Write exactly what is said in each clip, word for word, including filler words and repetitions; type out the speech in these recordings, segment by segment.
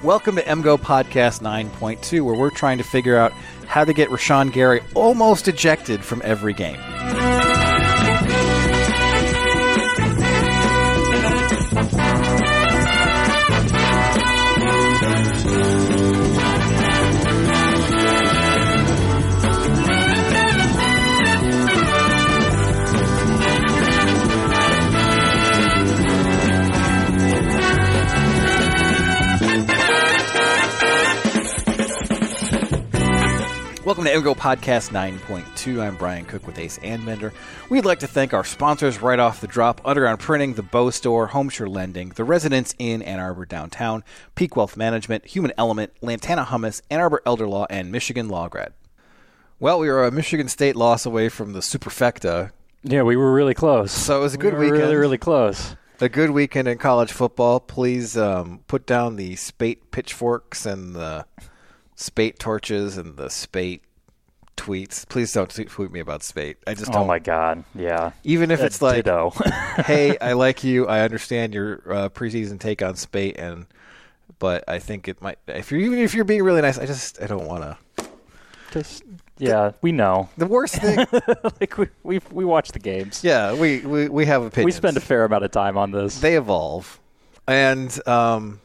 Welcome to M G O Podcast nine point two, where we're trying to figure out how to get Rashawn Gary almost ejected from every game. Welcome to M G O Podcast nine point two. I'm Brian Cook with Ace Anbender. We'd like to thank our sponsors right off the drop: Underground Printing, The Bow Store, Homeshire Lending, The Residence Inn, Ann Arbor Downtown, Peak Wealth Management, Human Element, Lantana Hummus, Ann Arbor Elder Law, and Michigan Law Grad. Well, we were a Michigan State loss away from the Superfecta. Yeah, we were really close. So it was a good we were weekend. Really, really close. A good weekend in college football. Please um, put down the spate pitchforks and the spate torches and the spate tweets. Please don't tweet me about spate. I just don't. Oh my God, yeah. Even if That it's like, ditto. hey, I like you. I understand your uh, preseason take on spate, and but I think it might. If you're even if you're being really nice, I just I don't want to. Just yeah, we know The worst thing. like we we we watch the games. yeah, we, we we have opinions. We spend a fair amount of time on this. They evolve, and um,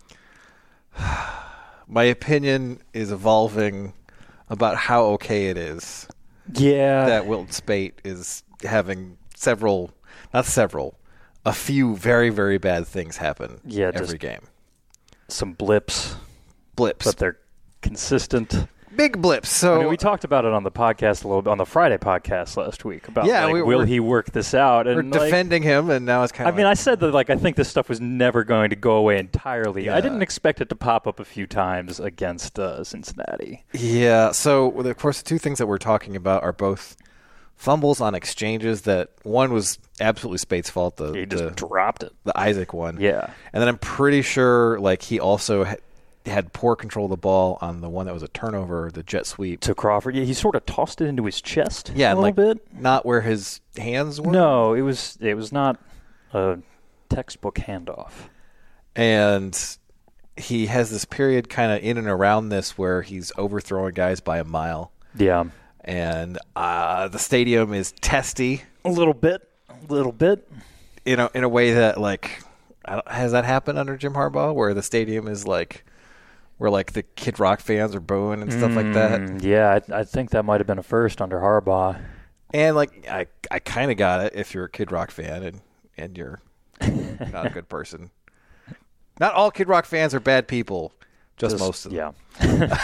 my opinion is evolving about how okay it is yeah. that Wilton Spate is having several, not several, a few very, very bad things happen Yeah, every just game. Some blips, Blips. but they're consistent. Big blips. So I mean, we talked about it on the podcast a little bit on the Friday podcast last week about Yeah, like, we- will we're- he work this out? And we're like, defending him, and now it's kind I of mean, like, I said that like I think this stuff was never going to go away entirely. Yeah. I didn't expect it to pop up a few times against uh, Cincinnati. yeah. So, well, of course, the two things that we're talking about are both fumbles on exchanges that one was absolutely Spate's fault, the, He just the, dropped it. the Isaac one. Yeah. And then I'm pretty sure like he also ha- had poor control of the ball on the one that was a turnover, the jet sweep. To Crawford. Yeah, he sort of tossed it into his chest Yeah, a and little like bit. not where his hands were. No, it was it was not a textbook handoff. And he has this period kind of in and around this where he's overthrowing guys by a mile. Yeah. And uh, the stadium is testy. A little bit. A little bit. You know, in a way that, like, I don't, has that happened under Jim Harbaugh, where the stadium is like, where like the Kid Rock fans are booing and stuff like that? Mm, yeah, I, I think that might have been a first under Harbaugh. And like, I, I kind of got it if you're a Kid Rock fan and and you're not a good person. Not all Kid Rock fans are bad people, just, Just- most of them. Yeah.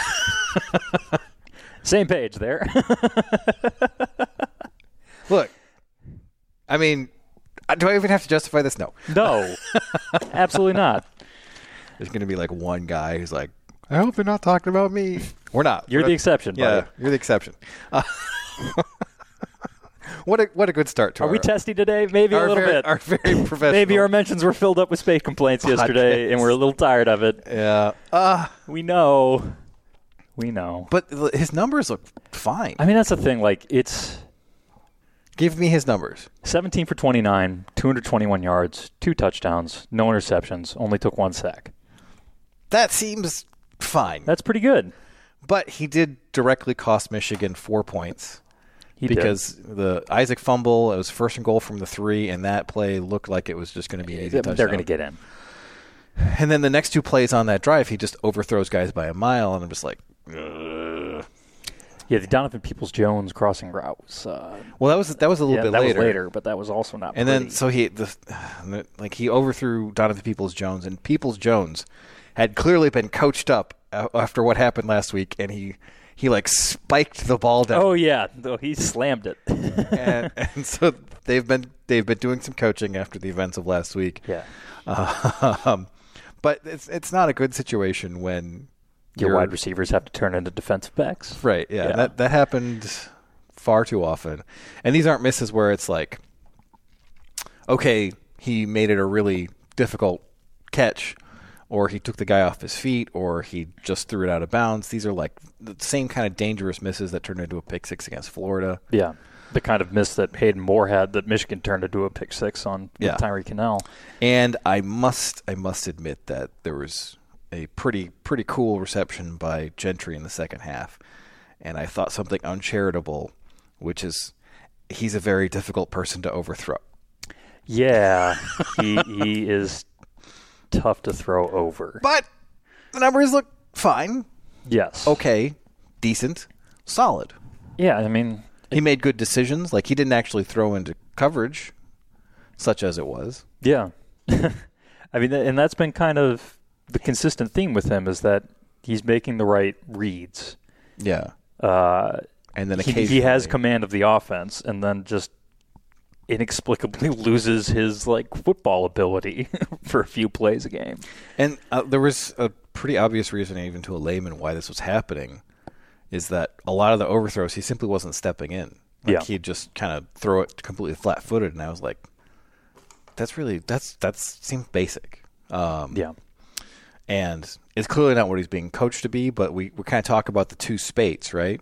Same page there. Look, I mean, do I even have to justify this? No. No, absolutely not. There's going to be like one guy who's like, I hope they're not talking about me. We're not. You're We're the not- exception, Yeah, buddy. you're the exception. Uh, what a what a good start to Are our, we testy today? Maybe our a little very, bit. our very professional. Maybe our mentions were filled up with spade complaints yesterday, Podcast. and we're a little tired of it. Yeah. Uh, We know. We know. but his numbers look fine. I mean, that's the thing. Like, it's Give me his numbers. seventeen for twenty-nine, two hundred twenty-one yards, two touchdowns, no interceptions, only took one sack. That seems fine. That's pretty good. But he did directly cost Michigan four points. He did. because the Isaac fumble, it was first and goal from the three, and that play looked like it was just going to be an easy They're touchdown. going to get in. And then the next two plays on that drive, he just overthrows guys by a mile, and I'm just like, ugh. Yeah, the Donovan Peoples-Jones crossing route was. Uh, Well, that was that was a little yeah, bit that later. was later, but that was also not. And pretty. then so he the like he overthrew Donovan Peoples-Jones, and Peoples-Jones had clearly been coached up after what happened last week, and he he like spiked the ball down. Oh yeah, though he slammed it. and, and so they've been they've been doing some coaching after the events of last week. Yeah. Um, but it's it's not a good situation when Your you're- wide receivers have to turn into defensive backs. Right, yeah. Yeah. That that happened far too often. And these aren't misses where it's like, okay, he made it a really difficult catch, or he took the guy off his feet, or he just threw it out of bounds. These are like the same kind of dangerous misses that turned into a pick six against Florida. Yeah. The kind of miss that Hayden Moore had that Michigan turned into a pick six on Yeah. Tyreek Hill. And I must I must admit that there was a pretty pretty cool reception by Gentry in the second half, and I thought something uncharitable, which is he's a very difficult person to overthrow. Yeah, he he is tough to throw over. But the numbers look fine. Yes. Okay. Decent. Solid. Yeah, I mean... He made good decisions. Like, he didn't actually throw into coverage, such as it was. Yeah. I mean, and that's been kind of the consistent theme with him, is that he's making the right reads. Yeah. Uh, and then he, occasionally... he has command of the offense, and then just inexplicably loses his, like, football ability for a few plays a game. And uh, there was a pretty obvious reason, even to a layman, why this was happening, is that a lot of the overthrows, he simply wasn't stepping in. Like, yeah. he'd just kind of throw it completely flat-footed, and I was like, that's really, that's, that's seems basic. Um, yeah. And it's clearly not what he's being coached to be, but we, we kind of talk about the two Spates, right?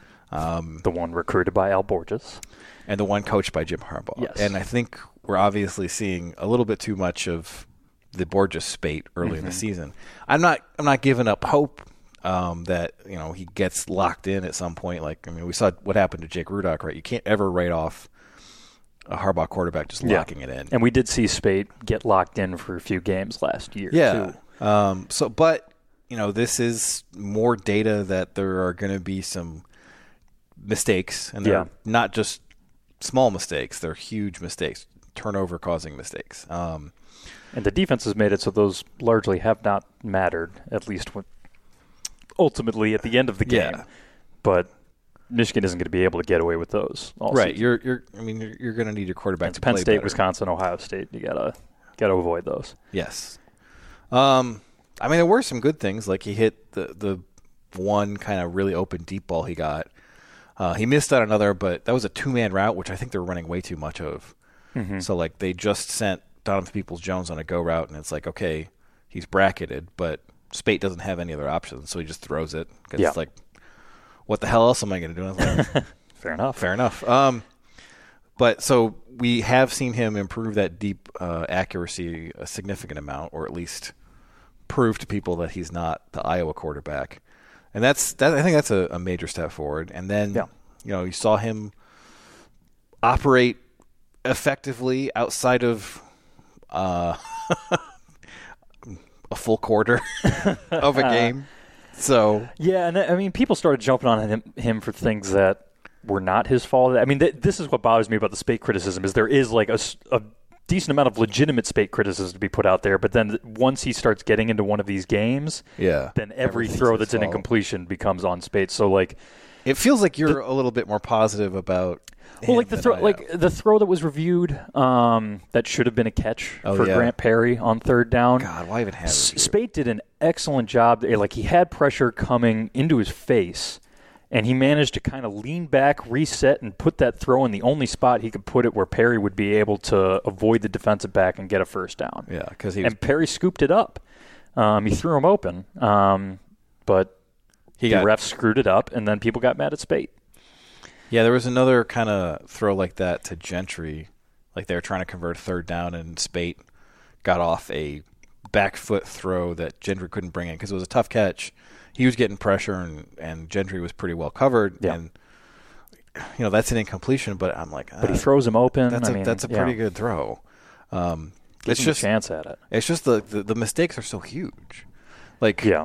Um, the one recruited by Al Borges. And the one coached by Jim Harbaugh. Yes. And I think we're obviously seeing a little bit too much of the Borges spate early mm-hmm. in the season. I'm not I'm not giving up hope um, that, you know, he gets locked in at some point. Like, I mean, we saw what happened to Jake Rudock, right? You can't ever write off a Harbaugh quarterback just yeah. locking it in. And we did see Spate get locked in for a few games last year, yeah. too. Um, so, but, you know, this is more data that there are going to be some mistakes, and they're yeah. not just small mistakes, they're huge mistakes, turnover causing mistakes. Um, and the defense has made it so those largely have not mattered, at least when, ultimately at the end of the game. Yeah. But Michigan isn't going to be able to get away with those all right. season. You're you're I mean you're, you're going to need your quarterback it's to Penn play State, better. Wisconsin, Ohio State. You got to got to avoid those. Yes. Um I mean there were some good things, like he hit the the one kind of really open deep ball he got. Uh, he missed on another, but that was a two-man route, which I think they're running way too much of. Mm-hmm. So, like, they just sent Donovan Peoples-Jones on a go route, and it's like, okay, he's bracketed, but Spate doesn't have any other options, so he just throws it. Cause yeah. It's like, what the hell else am I going to do? I was like, fair enough. Fair enough. Um, but so we have seen him improve that deep uh, accuracy a significant amount, or at least prove to people that he's not the Iowa quarterback. And that's that. I think that's a, a major step forward. And then, yeah. you know, you saw him operate effectively outside of uh, a full quarter of a game. So yeah, and I mean, people started jumping on him, him for things that were not his fault. I mean, th- this is what bothers me about the Spate criticism: is there is like a, a decent amount of legitimate Spate criticism to be put out there, but then once he starts getting into one of these games, yeah, then every throw that's an incompletion becomes on Spate. So like, it feels like you're the, a little bit more positive about. Well, like the throw, like the throw that was reviewed, um, that should have been a catch oh, for yeah. Grant Perry on third down. God, why even have it? S- Spate did an excellent job. Like he had pressure coming into his face. And he managed to kind of lean back, reset, and put that throw in the only spot he could put it where Perry would be able to avoid the defensive back and get a first down. Yeah, because he was, and Perry scooped it up. Um, he threw him open, um, but he the got, refs screwed it up, and then people got mad at Spate. Yeah, there was another kind of throw like that to Gentry. Like they were trying to convert third down, and Spate got off a back foot throw that Gentry couldn't bring in because it was a tough catch. He was getting pressure, and, and Gentry was pretty well covered. Yeah. And, you know, that's an incompletion, but I'm like... Uh, but he throws him open. That's I a, mean, that's a yeah. pretty good throw. Um, Gives it's him just a chance at it. It's just the, the, the mistakes are so huge. Like, yeah.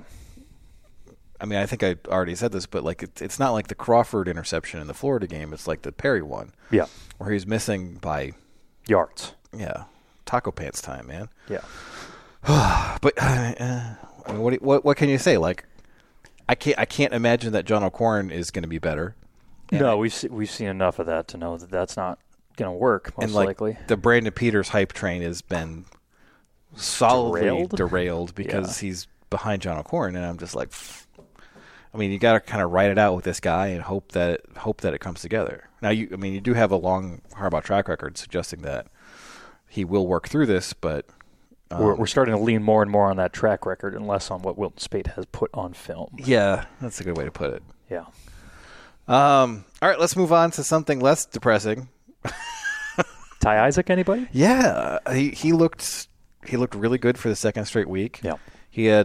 I mean, I think I already said this, but, like, it, it's not like the Crawford interception in the Florida game. It's like the Perry one. Yeah. Where he's missing by... yards. Yeah. Taco pants time, man. Yeah. But, uh, I mean, what, what, what can you say? Like, I can't. I can't imagine that John O'Korn is going to be better. And no, we've se- we've seen enough of that to know that that's not going to work. Most and like, likely, the Brandon Peters hype train has been solidly derailed, derailed because yeah. he's behind John O'Korn, and I'm just like, I mean, you got to kind of write it out with this guy and hope that it, hope that it comes together. Now, you, I mean, you do have a long Harbaugh track record suggesting that he will work through this, but. Um, we're, we're starting to lean more and more on that track record and less on what Wilton Spate has put on film. Yeah, that's a good way to put it. Yeah. Um, all right, let's move on to something less depressing. Ty Isaac, anybody? Yeah, he he looked he looked really good for the second straight week. Yeah. He had uh,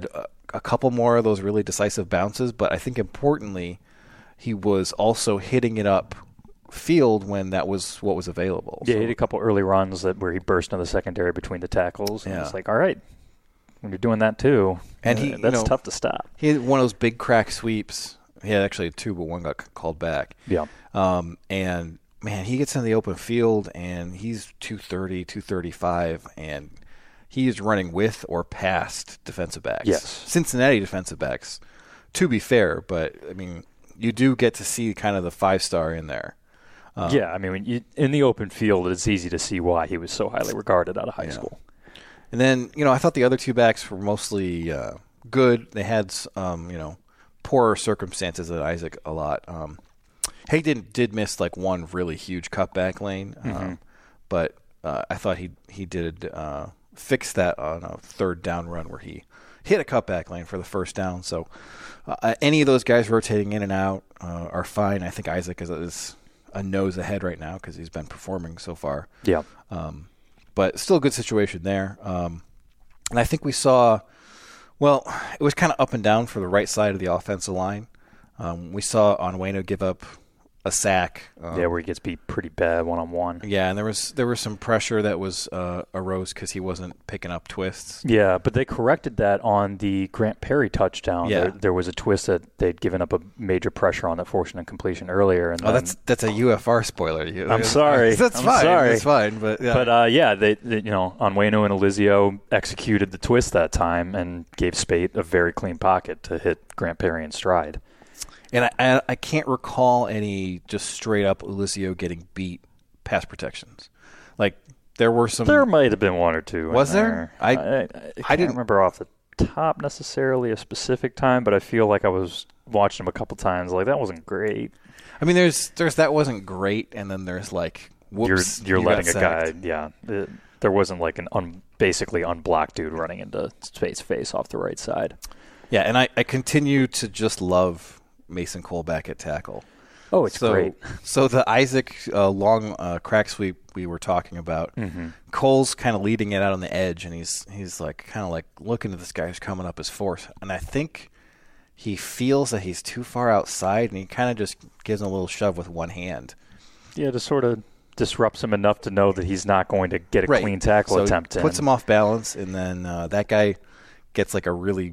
a couple more of those really decisive bounces, but I think importantly, he was also hitting it up field when that was what was available. Yeah, so. he had a couple early runs that where he burst into the secondary between the tackles. And yeah. it's like, all right, when you're doing that too, and he, that's you know, tough to stop. He had one of those big crack sweeps. He had actually two, but one got called back. Yeah. Um, and, man, he gets in the open field, and he's two thirty, two thirty-five, and he is running with or past defensive backs. Yes. Cincinnati defensive backs, to be fair, but, I mean, you do get to see kind of the five-star in there. Um, yeah, I mean, when you, in the open field, it's easy to see why he was so highly regarded out of high yeah. school. And then, you know, I thought the other two backs were mostly uh, good. They had, um, you know, poorer circumstances than Isaac a lot. Um, Hayden did miss like one really huge cutback lane, mm-hmm. um, but uh, I thought he he did uh, fix that on a third down run where he hit a cutback lane for the first down. So uh, any of those guys rotating in and out uh, are fine. I think Isaac is, is a nose ahead right now because he's been performing so far. Yeah. Um, but still a good situation there. Um, and I think we saw. Well, it was kind of up and down for the right side of the offensive line. Um, we saw Onwenu give up a sack. Um, yeah, where he gets beat pretty bad one-on-one. Yeah, and there was there was some pressure that was uh, arose because he wasn't picking up twists. Yeah, but they corrected that on the Grant Perry touchdown. Yeah. There, there was a twist that they'd given up a major pressure on that forced an incompletion earlier. And oh, that's that's a U F R spoiler. I'm sorry. That's I'm fine. Sorry. That's fine. But yeah, but uh, yeah, they, they you know Onwenu and Elizio executed the twist that time and gave Spate a very clean pocket to hit Grant Perry in stride. And I, I I can't recall any just straight up Elizio getting beat pass protections. Like there were some. There might have been one or two. Was there? there? I I, I, I, I didn't remember off the top necessarily a specific time, but I feel like I was watching him a couple times. Like that wasn't great. I mean, there's there's that wasn't great, and then there's like whoops, you're you're you letting a sacked. guy. Yeah, it, there wasn't like an un, basically unblocked dude running into Spate's face off the right side. Yeah, and I, I continue to just love Mason Cole back at tackle. Oh, it's so, great. So the Isaac uh, long uh, crack sweep we were talking about, mm-hmm. Cole's kind of leading it out on the edge, and he's he's like kind of like looking at this guy who's coming up his fourth, and I think he feels that he's too far outside, and he kind of just gives him a little shove with one hand. Yeah, to sort of disrupts him enough to know that he's not going to get a right. clean tackle so attempt in. Puts him off balance, and then uh, that guy gets like a really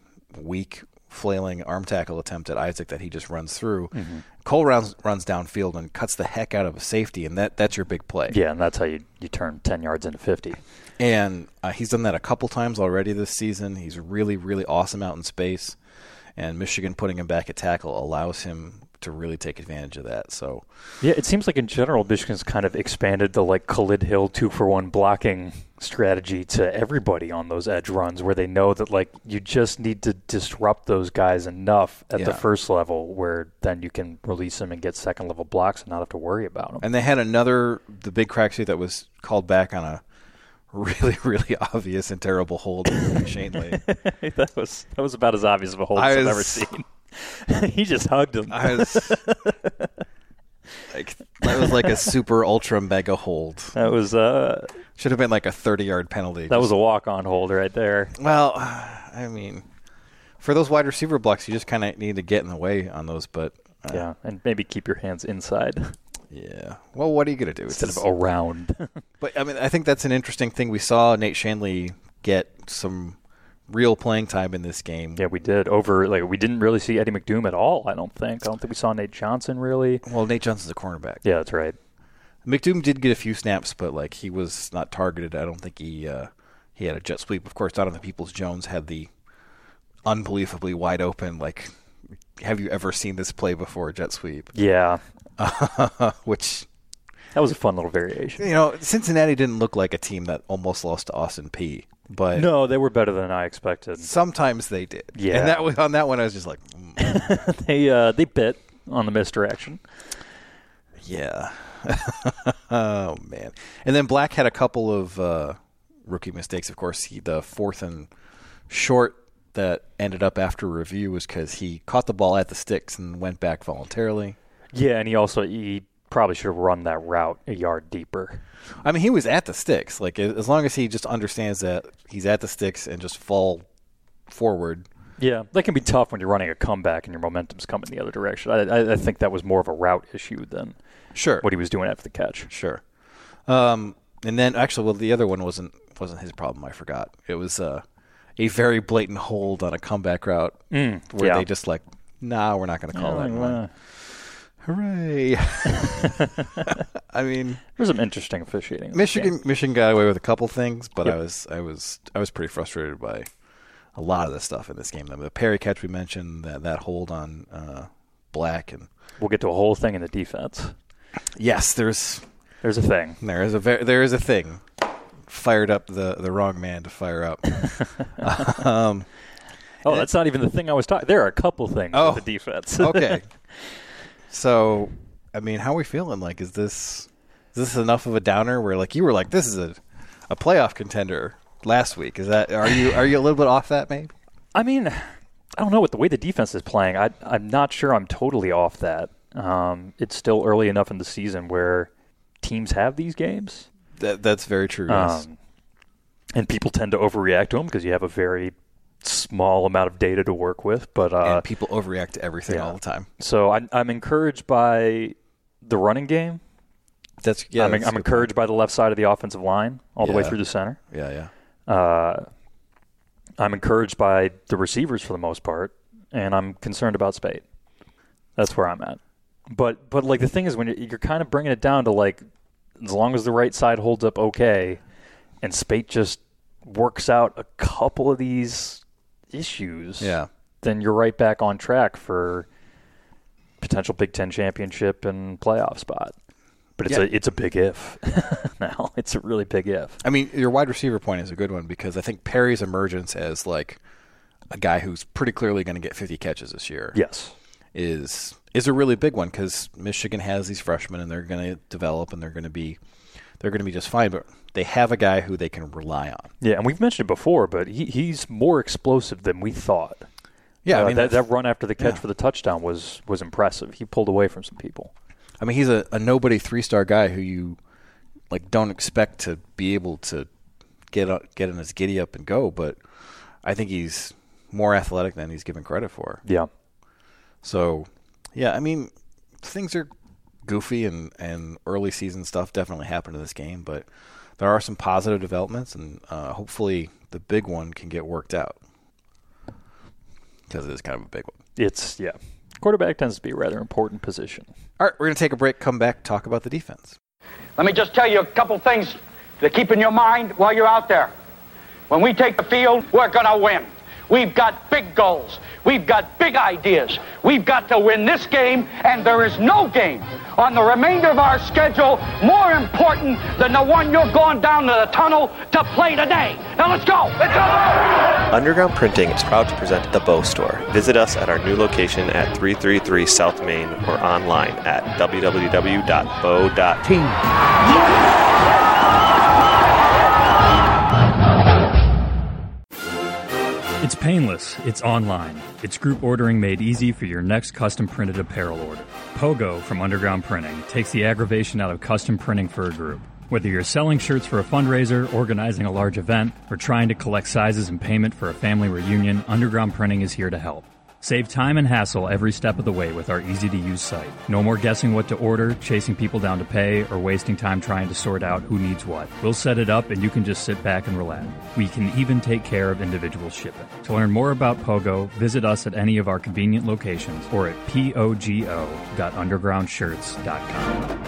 weak flailing arm tackle attempt at Isaac that he just runs through. Mm-hmm. Cole runs runs downfield and cuts the heck out of a safety, and that that's your big play. Yeah, and that's how you, you turn ten yards into fifty. And uh, he's done that a couple times already this season. He's really, really awesome out in space, and Michigan putting him back at tackle allows him to really take advantage of that. So, yeah, it seems like in general Michigan's kind of expanded the like Khalid Hill two for one blocking strategy to everybody on those edge runs, where they know that like you just need to disrupt those guys enough at yeah. the first level, where then you can release them and get second level blocks and not have to worry about them. And they had another the big crack suit that was called back on a really, really obvious and terrible hold from Shane Lee. that was that was about as obvious of a hold as I've ever seen. He just hugged him. I was like, that was like a super ultra mega hold. That was uh, should have been like a thirty-yard penalty. That just, was a walk-on hold right there. Well, I mean, for those wide receiver blocks, you just kind of need to get in the way on those. But uh, yeah, and maybe keep your hands inside. Yeah. Well, what are you going to do? Instead it's, of around. But, I mean, I think that's an interesting thing. We saw Nate Shanley get some real playing time in this game. Yeah, we did. Over, like, we didn't really see Eddie McDoom at all, I don't think. I don't think we saw Nate Johnson, really. Well, Nate Johnson's a cornerback. Yeah, that's right. McDoom did get a few snaps, but, like, he was not targeted. I don't think he uh, he had a jet sweep. Of course, Donovan Peoples-Jones had the unbelievably wide open, like, have you ever seen this play before, jet sweep? Yeah. Which... That was a fun little variation. You know, Cincinnati didn't look like a team that almost lost to Austin Peay. But no, they were better than I expected. Sometimes they did. Yeah. And that was, on that one, I was just like, mm. they uh, they bit on the misdirection. Yeah. Oh, man. And then Black had a couple of uh, rookie mistakes. Of course, he, the fourth and short that ended up after review was because he caught the ball at the sticks and went back voluntarily. Yeah, and he also he probably should have run that route a yard deeper. I mean, he was at the sticks. Like, as long as he just understands that he's at the sticks and just fall forward, Yeah, that can be tough when you're running a comeback and your momentum's coming the other direction. I, I, I think that was more of a route issue than sure what he was doing after the catch. Sure. Um, and then, actually, well, the other one wasn't wasn't his problem. I forgot. It was uh, a very blatant hold on a comeback route mm, where yeah. they just like, nah, we're not going to call yeah, that one. Uh, Hooray! I mean, there's some interesting officiating. in Michigan, Michigan got away with a couple things, but Yep. I was, I was, I was pretty frustrated by a lot of the stuff in this game. The Perry catch we mentioned, that that hold on uh, Black, and We'll get to a whole thing in the defense. yes, there's There's a thing. there is a ver- there is a thing. Fired up the the wrong man to fire up. um, Oh, that's not even the thing I was talking. There are a couple things Oh, with the defense. okay. So, I mean, how are we feeling? Like, is this is this enough of a downer where, like, you were like, this is a, a playoff contender last week? Is that are you are you a little bit off that maybe? I mean, I don't know. With the way the defense is playing, I, I'm not sure I'm totally off that. Um, it's still early enough in the season where teams have these games. That that's very true. Yes. Um, and people tend to overreact to them because you have a very small amount of data to work with. But uh, and people overreact to everything yeah. all the time. So I, I'm encouraged by the running game. That's yeah. I'm, that's a I'm good encouraged point. by the left side of the offensive line all the way Yeah. through the center. Yeah, yeah. Uh, I'm encouraged by the receivers for the most part, and I'm concerned about Spate. That's where I'm at. But but like the thing is, when you're, you're kind of bringing it down to like, as long as the right side holds up okay, and Spate just works out a couple of these issues, Yeah. then you're right back on track for potential Big Ten championship and playoff spot. But it's Yeah. a it's a big if now. It's a really big if. I mean, your wide receiver point is a good one because I think Perry's emergence as like a guy who's pretty clearly going to get fifty catches this year. Yes. is is a really big one because Michigan has these freshmen and they're going to develop and they're going to be they're going to be just fine. But they have a guy who they can rely on. Yeah, and we've mentioned it before, but he, he's more explosive than we thought. Yeah, Uh, I mean that, that's- that run after the catch yeah. for the touchdown was was impressive. He pulled away from some people. I mean, he's a, a nobody three star guy who you like don't expect to be able to get on, get in his giddy up and go. But I think he's more athletic than he's given credit for. Yeah. So, yeah, I mean, things are goofy and, and early season stuff definitely happened in this game, but there are some positive developments, and uh, hopefully the big one can get worked out because it is kind of a big one. It's, yeah. Quarterback tends to be a rather important position. All right, we're going to take a break, come back, talk about the defense. Let me just tell you a couple things to keep in your mind while you're out there. When we take the field, we're going to win. We've got big goals. We've got big ideas. We've got to win this game, and there is no game on the remainder of our schedule more important than the one you're going down to the tunnel to play today. Now let's go. Let's go. Underground Printing is proud to present The Bow Store. Visit us at our new location at three thirty-three South Main or online at w w w dot bow dot team. It's painless, it's online, it's group ordering made easy for your next custom printed apparel order. Pogo from Underground Printing takes the aggravation out of custom printing for a group. Whether you're selling shirts for a fundraiser, organizing a large event, or trying to collect sizes and payment for a family reunion, Underground Printing is here to help. Save time and hassle every step of the way with our easy-to-use site. No more guessing what to order, chasing people down to pay, or wasting time trying to sort out who needs what. We'll set it up and you can just sit back and relax. We can even take care of individual shipping. To learn more about Pogo, visit us at any of our convenient locations or at pogo dot underground shirts dot com.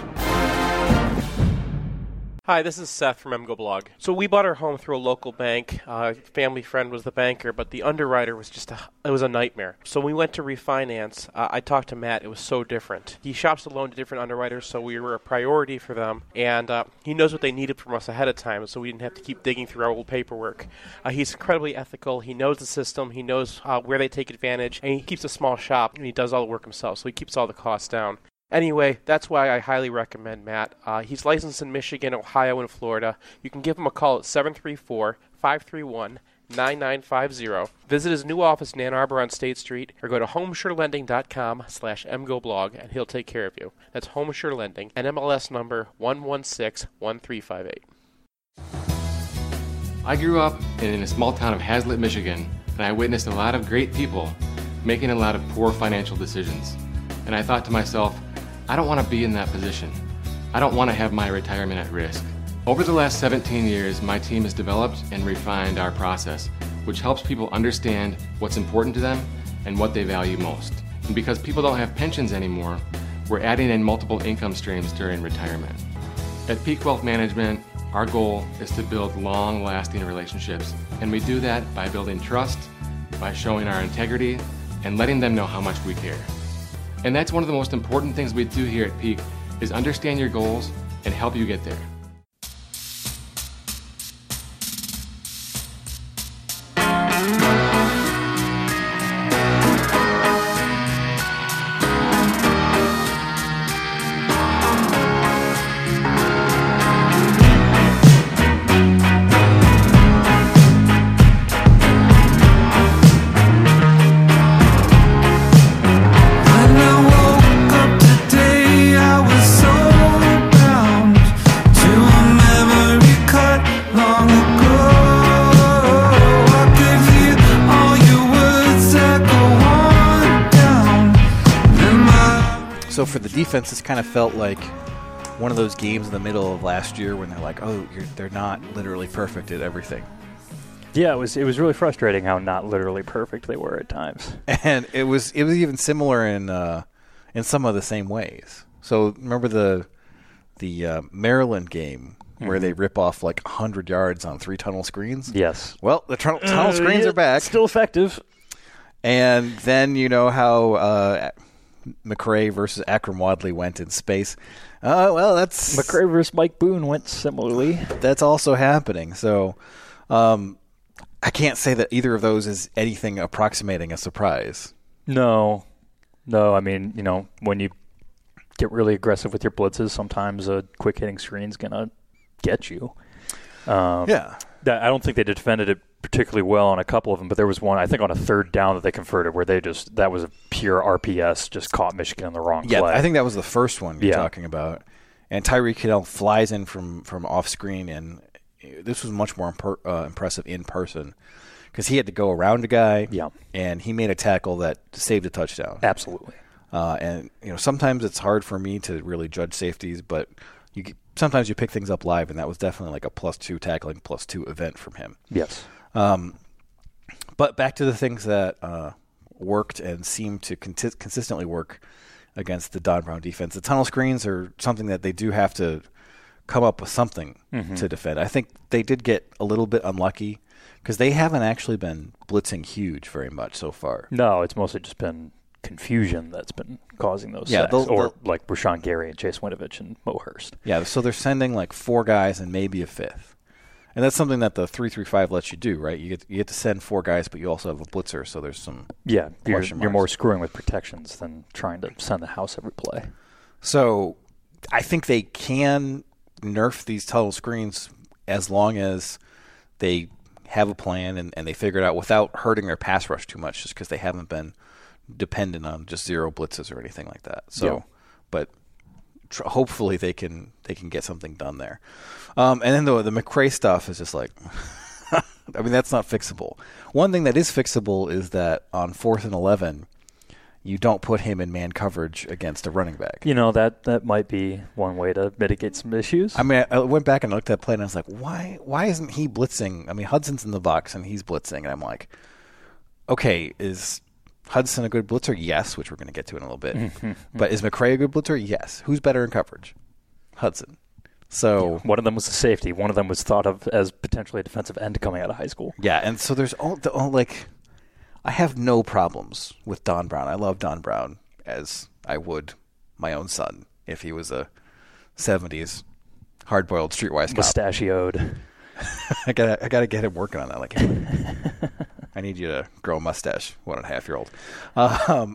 Hi, this is Seth from EmgoBlog. So we bought our home through a local bank. Uh, family friend was the banker, but the underwriter was just a, it was a nightmare. So we went to refinance. Uh, I talked to Matt. It was so different. He shops a loan to different underwriters, so we were a priority for them. And uh, he knows what they needed from us ahead of time, so we didn't have to keep digging through our old paperwork. Uh, he's incredibly ethical. He knows the system. He knows uh, where they take advantage, and he keeps a small shop, and he does all the work himself, so he keeps all the costs down. Anyway, that's why I highly recommend Matt. Uh, he's licensed in Michigan, Ohio, and Florida. You can give him a call at seven three four, five three one, nine nine five zero. Visit his new office in Ann Arbor on State Street, or go to homesure-lending dot com slash emgoblog, and he'll take care of you. That's Homesure Lending, and M L S number one one six one three five eight. I grew up in a small town of Hazlitt, Michigan, and I witnessed a lot of great people making a lot of poor financial decisions. And I thought to myself, I don't want to be in that position. I don't want to have my retirement at risk. Over the last seventeen years, my team has developed and refined our process, which helps people understand what's important to them and what they value most. And because people don't have pensions anymore, we're adding in multiple income streams during retirement. At Peak Wealth Management, our goal is to build long-lasting relationships, and we do that by building trust, by showing our integrity, and letting them know how much we care. And that's one of the most important things we do here at Peak, is understand your goals and help you get there. So for the defense, this kind of felt like one of those games in the middle of last year when they're like, oh, you're, they're not literally perfect at everything. Yeah, it was it was really frustrating how not literally perfect they were at times. And it was it was even similar in uh, in some of the same ways. So remember the the uh, Maryland game where mm-hmm. they rip off like one hundred yards on three tunnel screens? Yes. Well, the tunnel, tunnel uh, screens yeah, are back. Still effective. And then you know how uh, McRae versus Akram Wadley went in space. Uh, well, that's McRae versus Mike Boone went similarly. That's also happening. So um, I can't say that either of those is anything approximating a surprise. No, no. I mean, you know, when you get really aggressive with your blitzes, sometimes a quick hitting screen's gonna get you. Um, yeah, I don't think they defended it particularly well on a couple of them, but there was one, I think, on a third down that they converted where they just, that was a pure R P S, just caught Michigan on the wrong yeah, play. I think that was the first one you're yeah. talking about. And Tyreek Hill flies in from, from off screen, and this was much more imper- uh, impressive in person because he had to go around a guy, yeah. and he made a tackle that saved a touchdown. Absolutely. Uh, and you know, sometimes it's hard for me to really judge safeties, but you sometimes you pick things up live, and that was definitely like a plus two tackling, plus two event from him. Yes. Um, but back to the things that uh, worked and seemed to con- consistently work against the Don Brown defense. The tunnel screens are something that they do have to come up with something mm-hmm. to defend. I think they did get a little bit unlucky because they haven't actually been blitzing huge very much so far. No, it's mostly just been confusion that's been causing those yeah, sacks. they'll, or they'll, like Rashawn Gary and Chase Winovich and Mo Hurst. Yeah, so they're sending like four guys and maybe a fifth. And that's something that the three three five lets you do, right? You get you get to send four guys, but you also have a blitzer, so there's some yeah. You're, you're more screwing with protections than trying to send the house every play. So I think they can nerf these tunnel screens as long as they have a plan and, and they figure it out without hurting their pass rush too much, just because they haven't been dependent on just zero blitzes or anything like that. So, yeah. but tr- hopefully they can they can get something done there. Um, and then the the McRae stuff is just like, I mean, that's not fixable. One thing that is fixable is that on fourth and eleven, you don't put him in man coverage against a running back. You know, that, that might be one way to mitigate some issues. I mean, I, I went back and looked at that play, and I was like, why why isn't he blitzing? I mean, Hudson's in the box, and he's blitzing. And I'm like, okay, is Hudson a good blitzer? Yes, which we're going to get to in a little bit. But is McRae a good blitzer? Yes. Who's better in coverage? Hudson. So yeah, one of them was a safety. One of them was thought of as potentially a defensive end coming out of high school. Yeah, and so there's all the all, like, I have no problems with Don Brown. I love Don Brown as I would my own son if he was a seventies hard-boiled streetwise cop. Mustachioed. I gotta I gotta get him working on that. Like, I need you to grow a mustache, one and a half year old. Um,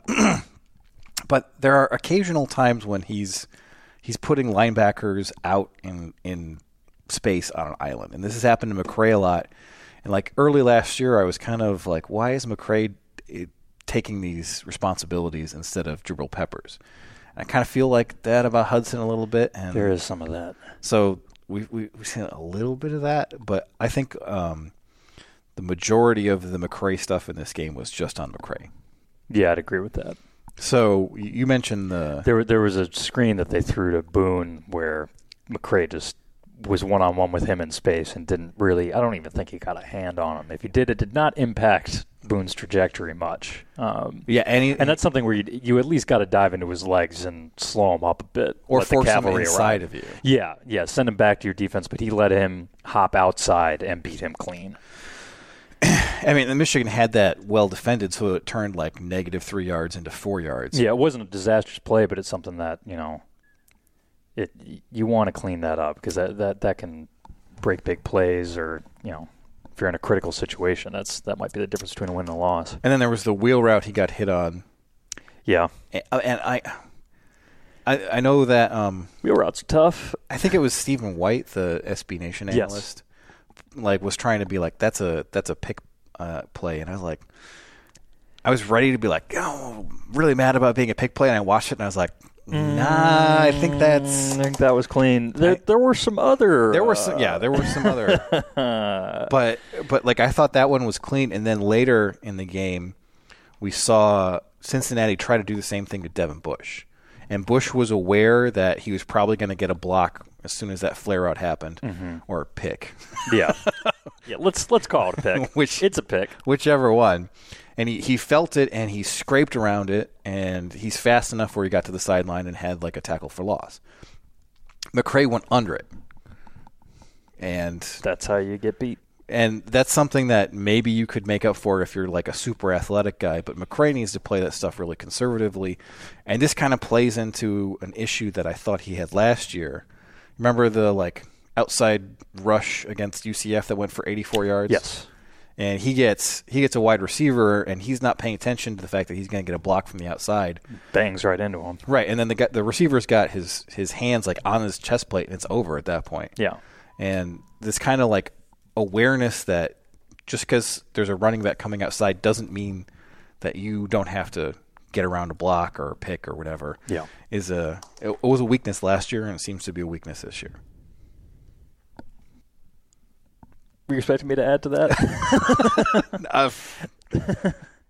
but there are occasional times when he's he's putting linebackers out in in space on an island, and this has happened to McRae a lot. And like early last year, I was kind of like, why is McRae taking these responsibilities instead of Jabril Peppers? And I kind of feel like that about Hudson a little bit. And there is some of that. So we've, we've seen a little bit of that, but I think um, the majority of the McCray stuff in this game was just on McCray. Yeah, I'd agree with that. So you mentioned the there. There was a screen that they threw to Boone where McCray just was one on one with him in space and didn't really. I don't even think he got a hand on him. If he did, it did not impact Boone's trajectory much. Um, yeah, and, he, and that's something where you you at least got to dive into his legs and slow him up a bit, or let force the him cavalry inside arrive. of you. Yeah, yeah, send him back to your defense, but he let him hop outside and beat him clean. I mean, Michigan had that well defended, so it turned like negative three yards into four yards. Yeah, it wasn't a disastrous play, but it's something that, you know, it you want to clean that up because that, that, that can break big plays, or, you know, if you're in a critical situation, that's that might be the difference between a win and a loss. And then there was the wheel route he got hit on. Yeah. And, and I, I I know that um, wheel route's tough. I think it was Stephen White, the S B Nation analyst. Yes. Like was trying to be like that's a that's a pick uh, play, and I was like, I was ready to be like, oh, really mad about being a pick play, and I watched it and I was like, nah, I think that's I think that was clean. There, I, there were some other. There were some, yeah, there were some other, but but like I thought that one was clean, and then later in the game, we saw Cincinnati try to do the same thing to Devin Bush, and Bush was aware that he was probably going to get a block as soon as that flare out happened, mm-hmm. or a pick. Yeah, yeah. Let's let's call it a pick. Which it's a pick, whichever one. And he, he felt it, and he scraped around it, and he's fast enough where he got to the sideline and had like a tackle for loss. McCray went under it, and that's how you get beat. And that's something that maybe you could make up for if you're like a super athletic guy, but McCray needs to play that stuff really conservatively. And this kind of plays into an issue that I thought he had last year. Remember the like outside rush against U C F that went for eighty-four yards? Yes. And he gets he gets a wide receiver, and he's not paying attention to the fact that he's going to get a block from the outside. Bangs right into him. Right, and then the the receiver's got his, his hands like on his chest plate, and it's over at that point. Yeah. And this kind of like awareness that just because there's a running back coming outside doesn't mean that you don't have to get around a block or a pick or whatever. Yeah. Is a it was a weakness last year, and it seems to be a weakness this year. Were you expecting me to add to that? uh,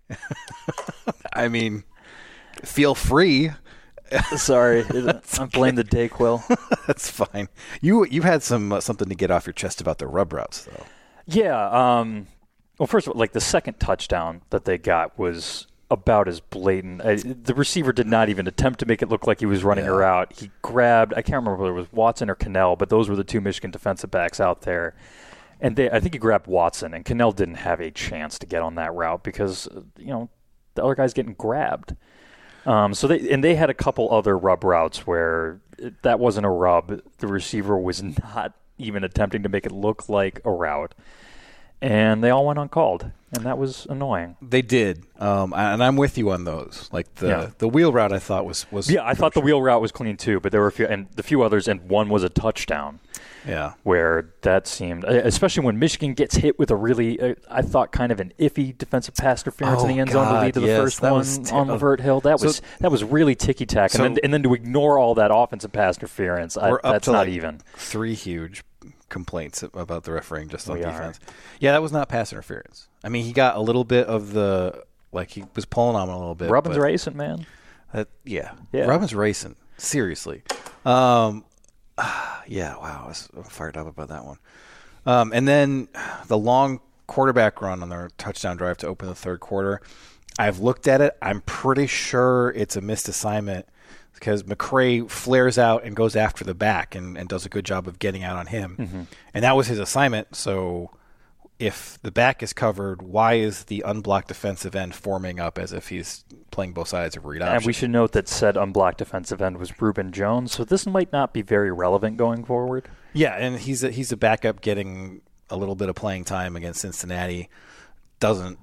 I mean, feel free. Sorry, I blame the Dayquil. That's fine. You you had some uh, something to get off your chest about the rub routes, though. Yeah. Um, well, first of all, like the second touchdown that they got was about as blatant. I, the receiver did not even attempt to make it look like he was running yeah. her out. He grabbed, I can't remember whether it was Watson or Cannell, but those were the two Michigan defensive backs out there. And they, I think he grabbed Watson, and Cannell didn't have a chance to get on that route because, you know, the other guy's getting grabbed. Um, so they and they had a couple other rub routes where it, that wasn't a rub. The receiver was not even attempting to make it look like a route. And they all went uncalled, and that was annoying. They did, um, and I'm with you on those. Like the yeah. the wheel route, I thought was was yeah, I thought the wheel route was clean too, but there were a few, and the few others, and one was a touchdown. Yeah, where that seemed, especially when Michigan gets hit with a really, uh, I thought, kind of an iffy defensive pass interference oh, in the end God, zone to lead to the yes, first one was on Levert Hill. That so, was that was really ticky tack, so and then and then to ignore all that offensive pass interference, I, we're up that's to not like even. Three huge complaints about the refereeing just on we defense. Are. Yeah, that was not pass interference. I mean, he got a little bit of the like he was pulling on him a little bit. Robbins racing, man. That, yeah, yeah, Robbins racing. Seriously. Um, yeah, wow, I was fired up about that one. Um, and then the long quarterback run on their touchdown drive to open the third quarter. I've looked at it. I'm pretty sure it's a missed assignment because McCray flares out and goes after the back and, and does a good job of getting out on him. Mm-hmm. And that was his assignment. So if the back is covered, why is the unblocked defensive end forming up as if he's playing both sides of read option? And we should note that said unblocked defensive end was Reuben Jones, so this might not be very relevant going forward. Yeah, and he's a, he's a backup getting a little bit of playing time against Cincinnati. Doesn't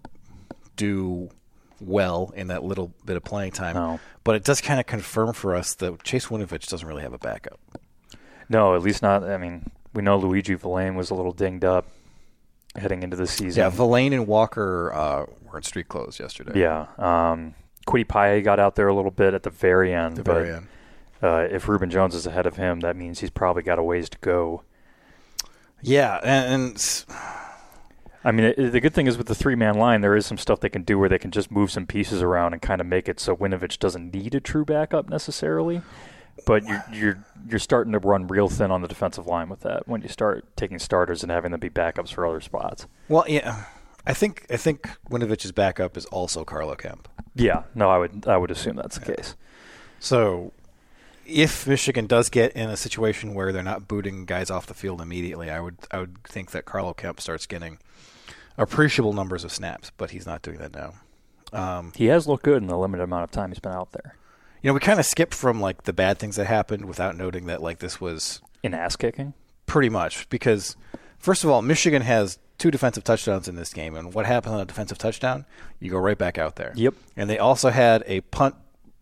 do well in that little bit of playing time. No. But it does kind of confirm for us that Chase Winovich doesn't really have a backup. No, at least not. I mean, we know Luigi Villain was a little dinged up heading into the season. Yeah, Villain and Walker uh, were in street clothes yesterday. Yeah. Um, Kwity Paye got out there a little bit at the very end. The but, very end. Uh, if Reuben Jones is ahead of him, that means he's probably got a ways to go. Yeah, and, and I mean, it, the good thing is with the three-man line, there is some stuff they can do where they can just move some pieces around and kind of make it so Winovich doesn't need a true backup necessarily. But you're you're you're starting to run real thin on the defensive line with that when you start taking starters and having them be backups for other spots. Well, yeah, I think I think Winovich's backup is also Carlo Kemp. Yeah, no, I would I would assume that's the yeah. case. So, if Michigan does get in a situation where they're not booting guys off the field immediately, I would I would think that Carlo Kemp starts getting appreciable numbers of snaps, but he's not doing that now. Um, he has looked good in the limited amount of time he's been out there. You know, we kind of skipped from like the bad things that happened without noting that like this was an ass kicking. Pretty much, because first of all, Michigan has two defensive touchdowns in this game, and what happens on a defensive touchdown? You go right back out there. Yep. And they also had a punt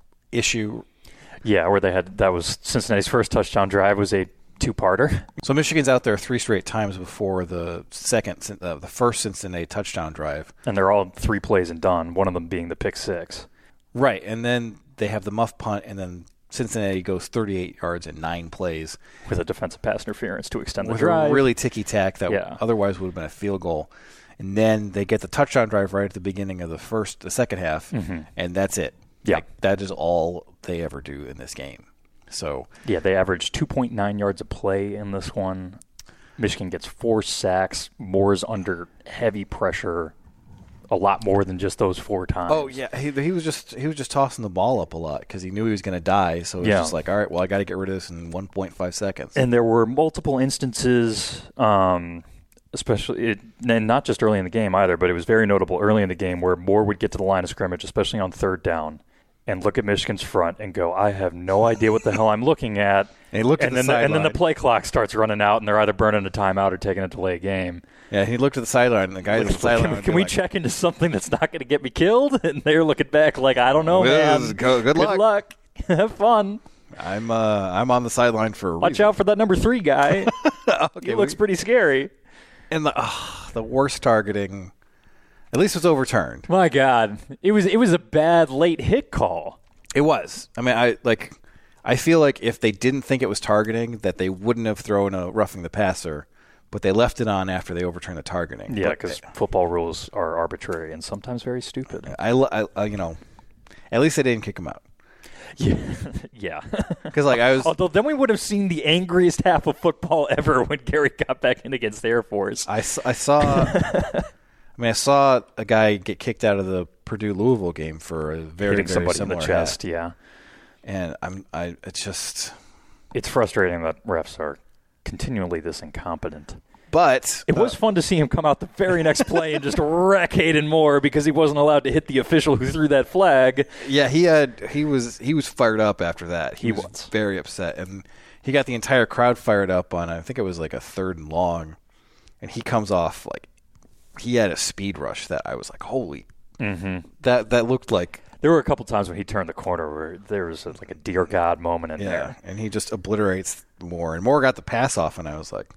issue. Yeah, where they had that was Cincinnati's first touchdown drive was a two-parter. So Michigan's out there three straight times before the second, uh, the first Cincinnati touchdown drive, and they're all three plays and done. One of them being the pick six. Right, and then they have the muff punt, and then Cincinnati goes thirty-eight yards in nine plays with a defensive pass interference to extend the with drive. A really ticky-tack that yeah. otherwise would have been a field goal. And then they get the touchdown drive right at the beginning of the first, the second half, mm-hmm. and that's it. Yeah, like, that is all they ever do in this game. So yeah, they averaged two point nine yards a play in this one. Michigan gets four sacks. Moore's under heavy pressure. A lot more than just those four times. Oh yeah, he, he was just he was just tossing the ball up a lot because he knew he was going to die. So it was yeah. just like, all right, well, I got to get rid of this in one point five seconds. And there were multiple instances, um, especially it, and not just early in the game either, but it was very notable early in the game where Moore would get to the line of scrimmage, especially on third down, and look at Michigan's front and go, I have no idea what the hell I'm looking at. And he looked and at then the the, and then the sideline. play clock starts running out, and they're either burning a timeout or taking a delay game. Yeah, he looked at the sideline, and the guy at the sideline. Can, can we like, check into something that's not going to get me killed? And they're looking back like, I don't know, well, man. Go, good, good luck. luck. Have fun. I'm uh, I'm on the sideline for a Watch reason. out for that number three guy. okay, he looks we, pretty scary. And the uh, the worst targeting, at least it's overturned. My God, it was it was a bad late hit call. It was. I mean, I like. I feel like if they didn't think it was targeting, that they wouldn't have thrown a roughing the passer, but they left it on after they overturned the targeting. Yeah, because football rules are arbitrary and sometimes very stupid. I, I, I you know, at least they didn't kick him out. Yeah, yeah. Because like I was, although then we would have seen the angriest half of football ever when Gary got back in against the Air Force. I, I saw. I mean, I saw a guy get kicked out of the Purdue Louisville game for a very hitting very somebody similar in the chest. hat. Yeah. And I'm, I, it's just, it's frustrating that refs are continually this incompetent. But it was uh, fun to see him come out the very next play and just wreck Hayden Moore because he wasn't allowed to hit the official who threw that flag. Yeah, he had, he was, he was fired up after that. He, he was, was very upset, and he got the entire crowd fired up on. I think it was like a third and long, and he comes off like he had a speed rush that I was like, holy, mm-hmm. that that looked like. There were a couple times when he turned the corner where there was a, like a dear God moment in yeah, there. And he just obliterates Moore. And Moore got the pass off, and I was like,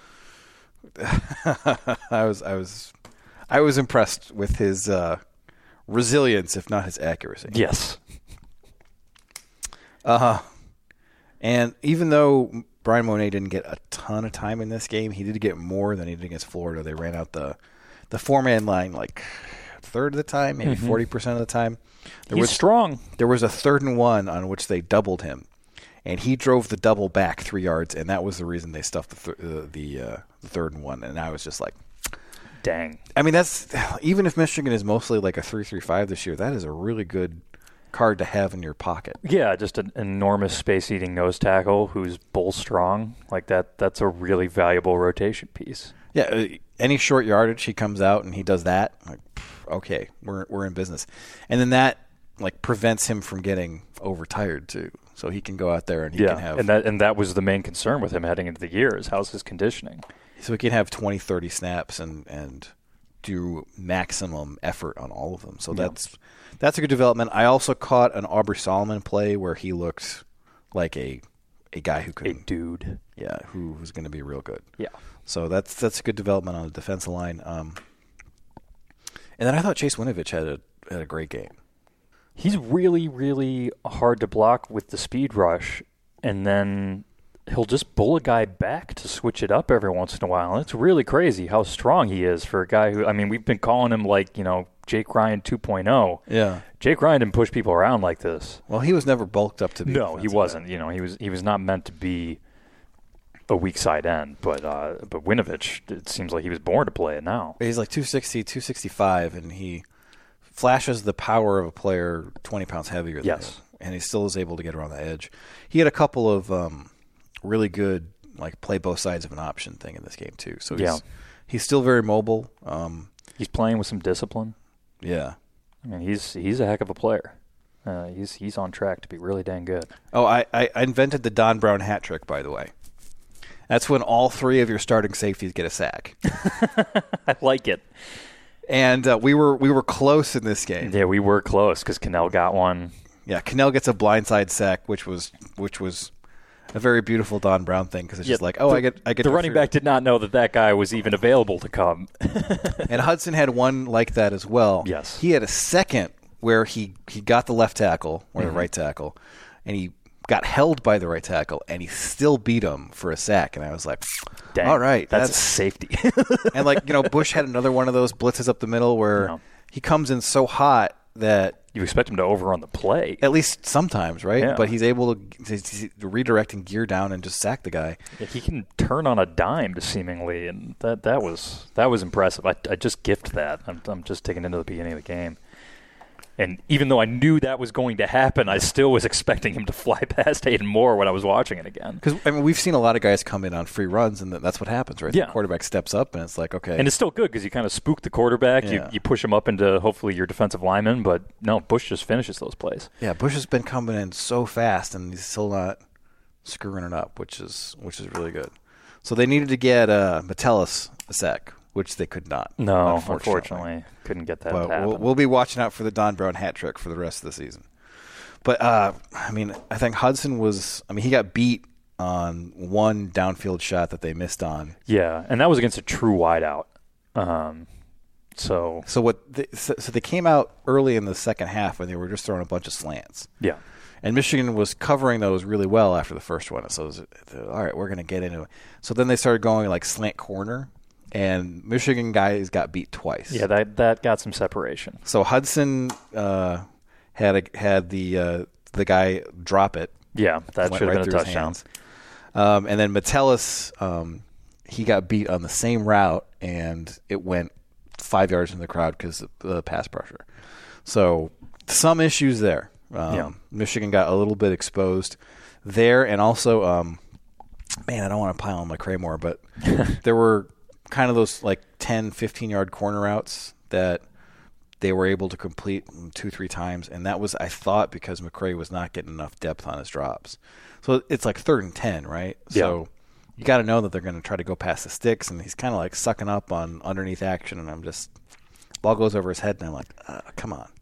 I was, I was, I was impressed with his uh, resilience, if not his accuracy. Yes. Uh huh. And even though Brian Monet didn't get a ton of time in this game, he did get more than he did against Florida. They ran out the the four man line like a third of the time, maybe forty mm-hmm. percent of the time. There He's was, strong. There was a third and one on which they doubled him, and he drove the double back three yards, and that was the reason they stuffed the th- uh, the, uh, the third and one. And I was just like, dang. I mean, that's even if Michigan is mostly like a three three five this year, that is a really good card to have in your pocket. Yeah, just an enormous space-eating nose tackle who's bull strong like that. That's a really valuable rotation piece. Yeah, uh, any short yardage, he comes out and he does that. Like, okay, we're we're in business, and then that like prevents him from getting overtired too. So he can go out there and he yeah, can have and that and that was the main concern with him heading into the year is how's his conditioning. So he can have twenty, thirty snaps and and do maximum effort on all of them. So yeah. that's that's a good development. I also caught an Aubrey Solomon play where he looked like a a guy who could a dude. Yeah, who was going to be real good. Yeah. So that's that's a good development on the defensive line. Um, and then I thought Chase Winovich had a had a great game. He's really, really hard to block with the speed rush, and then he'll just bull a guy back to switch it up every once in a while. And it's really crazy how strong he is for a guy who, I mean, we've been calling him like, you know, Jake Ryan two point oh. Yeah. Jake Ryan didn't push people around like this. Well, he was never bulked up to be. No, he wasn't. You know, he was he was not meant to be a weak side end, but uh, but Winovich, it seems like he was born to play it now. He's like two sixty, two sixty-five, and he flashes the power of a player twenty pounds heavier than yes. him, and he still is able to get around the edge. He had a couple of um, really good, like, play both sides of an option thing in this game, too. So he's, yeah. he's still very mobile. Um, he's playing with some discipline. Yeah. I mean, he's he's a heck of a player. Uh, he's he's on track to be really dang good. Oh, I, I invented the Don Brown hat trick, by the way. That's when all three of your starting safeties get a sack. I like it. And uh, we were we were close in this game. Yeah, we were close because Cannell got one. Yeah, Cannell gets a blindside sack, which was which was a very beautiful Don Brown thing because it's yeah, just like, oh, the, I get I get the running back did not know that that guy was even available to come. And Hudson had one like that as well. Yes, he had a second where he he got the left tackle or mm-hmm. the right tackle, and he got held by the right tackle, and he still beat him for a sack. And I was like, dang, all right, that's, that's a safety. And like you know, Bush had another one of those blitzes up the middle where no. he comes in so hot that you expect him to overrun the play. At least sometimes, right? Yeah. But he's able to, to, to redirect and gear down and just sack the guy. Yeah, he can turn on a dime, seemingly, and that that was that was impressive. I, I just gift that. I'm, I'm just taking into the beginning of the game. And even though I knew that was going to happen, I still was expecting him to fly past Hayden Moore when I was watching it again. Because I mean, we've seen a lot of guys come in on free runs, and that's what happens, right? Yeah. The quarterback steps up, and it's like, okay. And it's still good because you kind of spook the quarterback. Yeah. You, you push him up into hopefully your defensive lineman, but no, Bush just finishes those plays. Yeah, Bush has been coming in so fast, and he's still not screwing it up, which is which is really good. So they needed to get uh, Metellus a sack, which they could not. No, unfortunately. unfortunately couldn't get that But to happen. we'll, we'll be watching out for the Don Brown hat trick for the rest of the season. But, uh, I mean, I think Hudson was – I mean, he got beat on one downfield shot that they missed on. Yeah, and that was against a true wideout. Um, so so what? They, so, so they came out early in the second half and they were just throwing a bunch of slants. Yeah. And Michigan was covering those really well after the first one. So, it was, all right, we're going to get into it. So then they started going like slant corner. And Michigan guys got beat twice. Yeah, that that got some separation. So Hudson uh, had a, had the uh, the guy drop it. Yeah, that should have right been a touchdown. Um, and then Metellus, um, he got beat on the same route, and it went five yards in the crowd because of the pass pressure. So some issues there. Um, yeah. Michigan got a little bit exposed there, and also, um, man, I don't want to pile on McCray more, but there were kind of those like ten, fifteen-yard corner routes that they were able to complete two, three times. And that was, I thought, because McCray was not getting enough depth on his drops. So it's like third and ten, right? Yeah. So you got to know that they're going to try to go past the sticks. And he's kind of like sucking up on underneath action. And I'm just, ball goes over his head. And I'm like, uh, come on.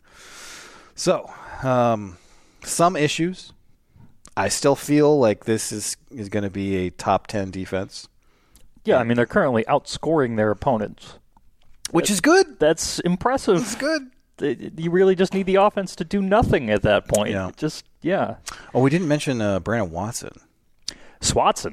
So um, some issues. I still feel like this is, is going to be a top ten defense. Yeah, I mean, they're currently outscoring their opponents. Which that's, is good. That's impressive. It's good. You really just need the offense to do nothing at that point. Yeah. Just, yeah. Oh, we didn't mention uh, Brandon Watson. Swatson.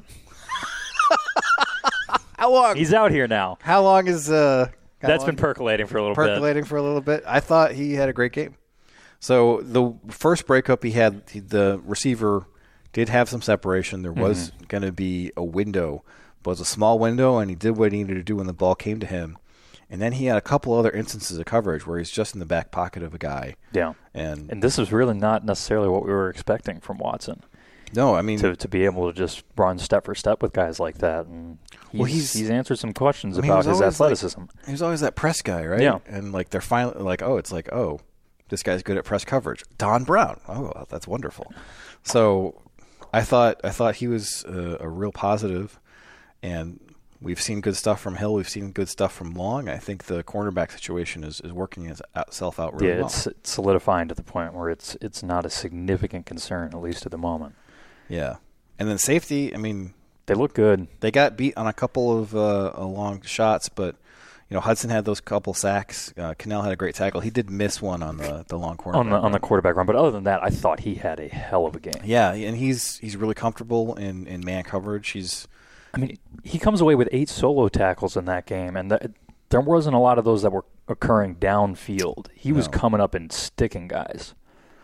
How long? He's out here now. How long is uh? How That's long? been percolating for a little percolating bit. Percolating for a little bit. I thought he had a great game. So the first breakup he had, he, the receiver did have some separation. There was mm-hmm. going to be a window, but it was a small window, and he did what he needed to do when the ball came to him. And then he had a couple other instances of coverage where he's just in the back pocket of a guy. Yeah. And and this is really not necessarily what we were expecting from Watson. No, I mean to to be able to just run step for step with guys like that. And he's, well, he's, he's answered some questions I mean, about his athleticism. Like, he was always that press guy, right? Yeah. And like they're finally like, oh, it's like, oh, this guy's good at press coverage. Don Brown. Oh, that's wonderful. So I thought I thought he was a, a real positive, and we've seen good stuff from Hill. We've seen good stuff from Long. I think the cornerback situation is, is working itself out really yeah, well. Yeah, it's, it's solidifying to the point where it's it's not a significant concern, at least at the moment. Yeah. And then safety, I mean, they look good. They got beat on a couple of uh, long shots, but You know, Hudson had those couple sacks. Uh, Cannell had a great tackle. He did miss one on the, the long corner on the on the quarterback run, but other than that, I thought he had a hell of a game. Yeah, and he's he's really comfortable in, in man coverage. He's, I mean, he comes away with eight solo tackles in that game, and the, there wasn't a lot of those that were occurring downfield. He was No. coming up and sticking guys.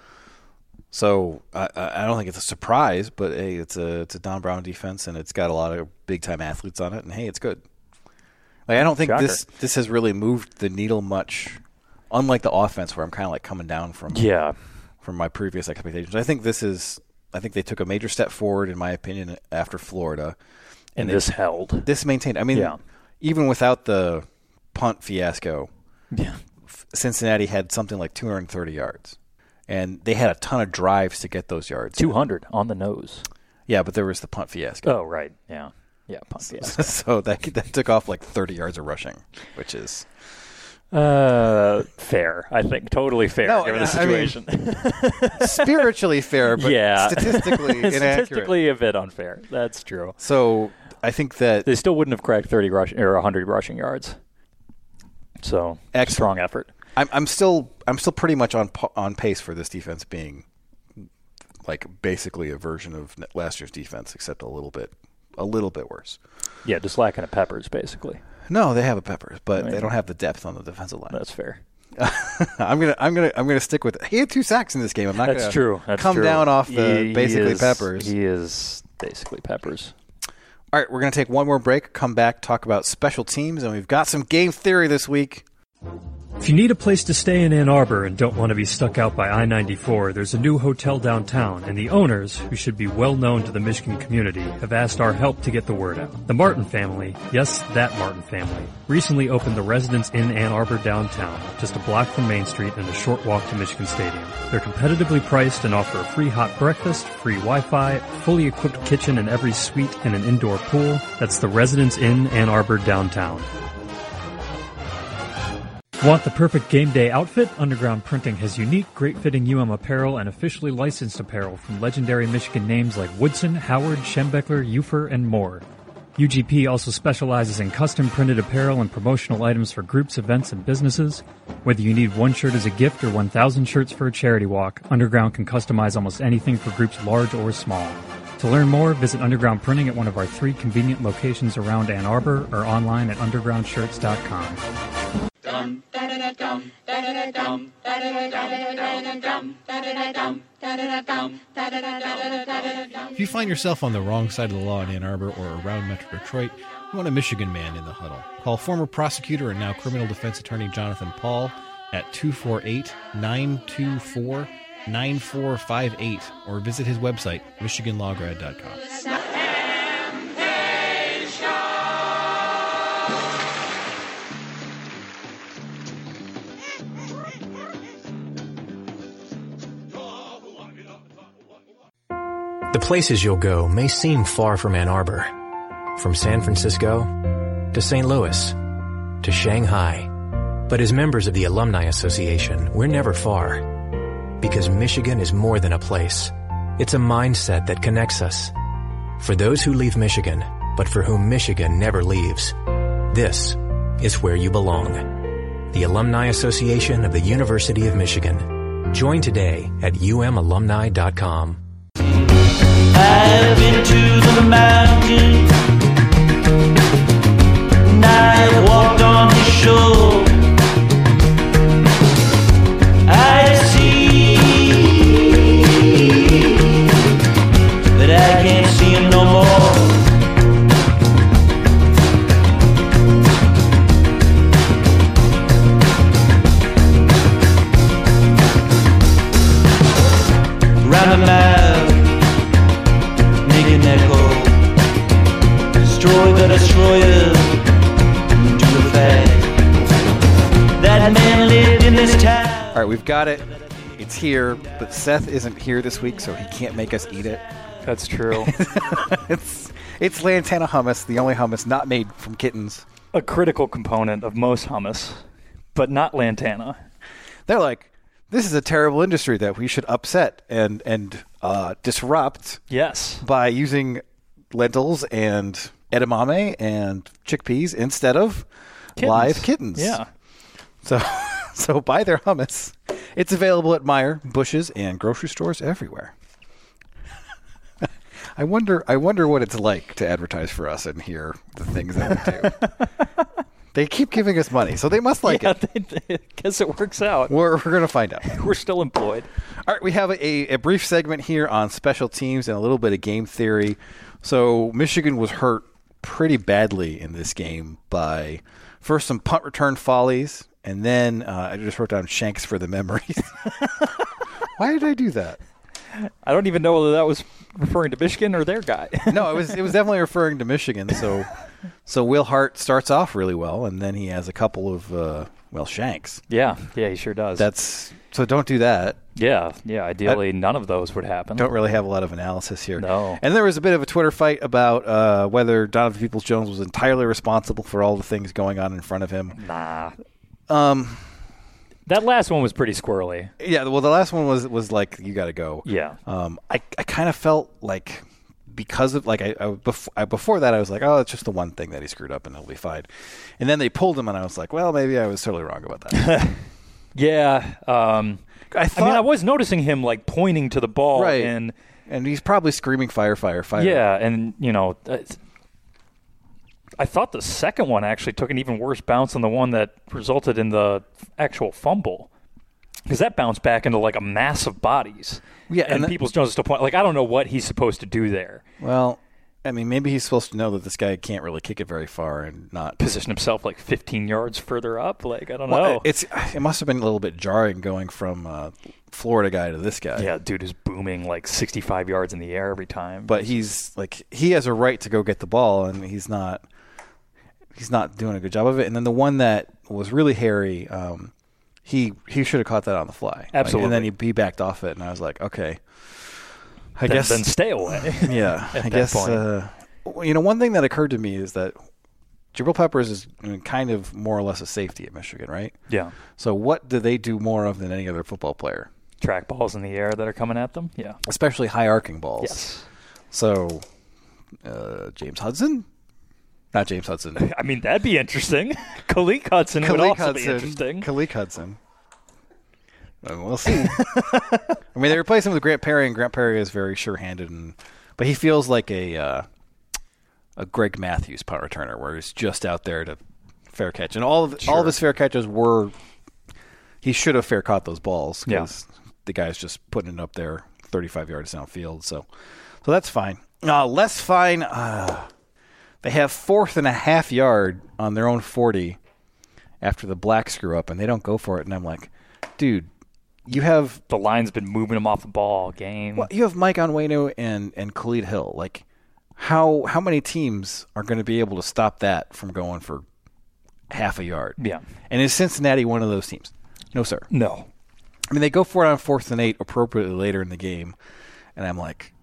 So I, I don't think it's a surprise, but hey, it's a it's a Don Brown defense, and it's got a lot of big time athletes on it, and hey, it's good. Like, I don't think Shocker. this this has really moved the needle much, unlike the offense where I'm kind of like coming down from Yeah. from my previous expectations. I think this is I think they took a major step forward in my opinion after Florida, And, they- this held. this maintained. I mean, Yeah. even without the punt fiasco, Yeah. Cincinnati had something like two hundred thirty yards, and they had a ton of drives to get those yards. two hundred on the nose. Yeah, but there was the punt fiasco. Oh, right. Yeah. Yeah, punt fiasco. So that that took off like thirty yards of rushing, which is Uh, fair, I think. Totally fair, No, given the I mean, situation. spiritually fair, but yeah. statistically inaccurate. Statistically a bit unfair. That's true. So I think that They still wouldn't have cracked thirty rush or one hundred rushing yards. So, Excellent. strong effort. I'm, I'm still I'm still pretty much on pa- on pace for this defense being like basically a version of last year's defense, except a little bit a little bit worse. Yeah, just lacking a Peppers, basically. No, they have a Peppers, but I they mean, don't have the depth on the defensive line. That's fair. I'm gonna I'm gonna I'm gonna stick with it. He had two sacks in this game. I'm not That's gonna true. That's come true. down off the He- he basically is- Peppers. He is basically Peppers. All right, we're going to take one more break, come back, talk about special teams, and we've got some game theory this week. If you need a place to stay in Ann Arbor and don't want to be stuck out by I ninety-four, there's a new hotel downtown, and the owners, who should be well known to the Michigan community, have asked our help to get the word out. The Martin family, yes, that Martin family, recently opened the Residence Inn Ann Arbor downtown, just a block from Main Street and a short walk to Michigan Stadium. They're competitively priced and offer a free hot breakfast, free Wi-Fi, fully equipped kitchen in every suite, and an indoor pool. That's the Residence Inn Ann Arbor downtown. Want the perfect game day outfit? Underground Printing has unique, great-fitting U M apparel and officially licensed apparel from legendary Michigan names like Woodson, Howard, Schembeckler, Ufer, and more. U G P also specializes in custom-printed apparel and promotional items for groups, events, and businesses. Whether you need one shirt as a gift or one thousand shirts for a charity walk, Underground can customize almost anything for groups large or small. To learn more, visit Underground Printing at one of our three convenient locations around Ann Arbor or online at underground shirts dot com. If you find yourself on the wrong side of the law in Ann Arbor or around Metro Detroit, you want a Michigan man in the huddle. Call former prosecutor and now criminal defense attorney Jonathan Paul at two four eight, nine two four, nine four five eight or visit his website, michigan law grad dot com. The places you'll go may seem far from Ann Arbor. From San Francisco to Saint Louis to Shanghai. But as members of the Alumni Association, we're never far. Because Michigan is more than a place. It's a mindset that connects us. For those who leave Michigan, but for whom Michigan never leaves, this is where you belong. The Alumni Association of the University of Michigan. Join today at u m alumni dot com. I've been to the mountain, and I walked on the shore. I see, but I can't see him no more. Round the mile, making that goal. Destroy the destroyer, do the fact. That man lived in this town. All right, we've got it. It's here, but Seth isn't here this week, so he can't make us eat it. That's true. it's it's Lantana hummus, the only hummus not made from kittens. A critical component of most hummus, but not Lantana. They're like, this is a terrible industry that we should upset and and uh, disrupt. Yes. By using lentils and edamame and chickpeas instead of Kittens. live kittens. Yeah. So, so buy their hummus. It's available at Meijer, Bush's, and grocery stores everywhere. I wonder. I wonder what it's like to advertise for us and hear the things that we do. They keep giving us money, so they must like yeah, it. They, they, I guess it works out. We're we're gonna find out. We're still employed. All right, we have a, a brief segment here on special teams and a little bit of game theory. So Michigan was hurt pretty badly in this game by first some punt return follies, and then uh, I just wrote down Shanks for the memories. Why did I do that? I don't even know whether that was referring to Michigan or their guy. No, it was it was definitely referring to Michigan. So, so Will Hart starts off really well, and then he has a couple of uh, well Shanks. Yeah, yeah, he sure does. That's so. Don't do that. Yeah, yeah. Ideally, I, none of those would happen. Don't really have a lot of analysis here. No. And there was a bit of a Twitter fight about uh, whether Donovan Peoples-Jones was entirely responsible for all the things going on in front of him. Nah. Um. That last one was pretty squirrely. Yeah, well, the last one was was like, you got to go. Yeah. Um, I, I kind of felt like because of, like, I, I, before, I before that, I was like, oh, it's just the one thing that he screwed up and he'll be fine. And then they pulled him, and I was like, well, maybe I was totally wrong about that. yeah. Um, I, thought, I mean, I was noticing him, like, pointing to the ball. Right. And, and he's probably screaming, fire, fire, fire. Yeah, and, you know, I thought the second one actually took an even worse bounce than the one that resulted in the actual fumble, because that bounced back into like a mass of bodies. Yeah, and, and Peoples-Jones is still point. Like I don't know what he's supposed to do there. Well, I mean, maybe he's supposed to know that this guy can't really kick it very far and not position himself like fifteen yards further up. Like I don't well, know. It's it must have been a little bit jarring going from uh, Florida guy to this guy. Yeah, dude is booming like sixty-five yards in the air every time. But he's like he has a right to go get the ball, and he's not. He's not doing a good job of it. And then the one that was really hairy, um, he he should have caught that on the fly. Absolutely. Like, and then he, he backed off it, and I was like, okay, I then, guess then stay away. Yeah, I guess. Uh, you know, one thing that occurred to me is that Jabril Peppers is kind of more or less a safety at Michigan, right? Yeah. So what do they do more of than any other football player? Track balls in the air that are coming at them. Yeah. Especially high arcing balls. Yes. So uh, James Hudson. Not James Hudson. I mean, that'd be interesting. Khaleke Hudson Khaleke would also Hudson, be interesting. Khaleke Hudson. Well, we'll see. I mean, they replaced him with Grant Perry, and Grant Perry is very sure-handed, and but he feels like a uh, a Greg Matthews punt returner, where he's just out there to fair catch, and all of Sure. all of his fair catches were he should have fair caught those balls because Yeah. the guy's just putting it up there thirty-five yards downfield. So, so that's fine. Uh, less fine. Uh, They have fourth and a half yard on their own forty after the black screw up, and they don't go for it. And I'm like, dude, you have the line's been moving them off the ball game. Well, you have Mike Onwenu and and Khalid Hill. Like, how how many teams are going to be able to stop that from going for half a yard? Yeah. And is Cincinnati one of those teams? No, sir. No. I mean, they go for it on fourth and eight appropriately later in the game, and I'm like,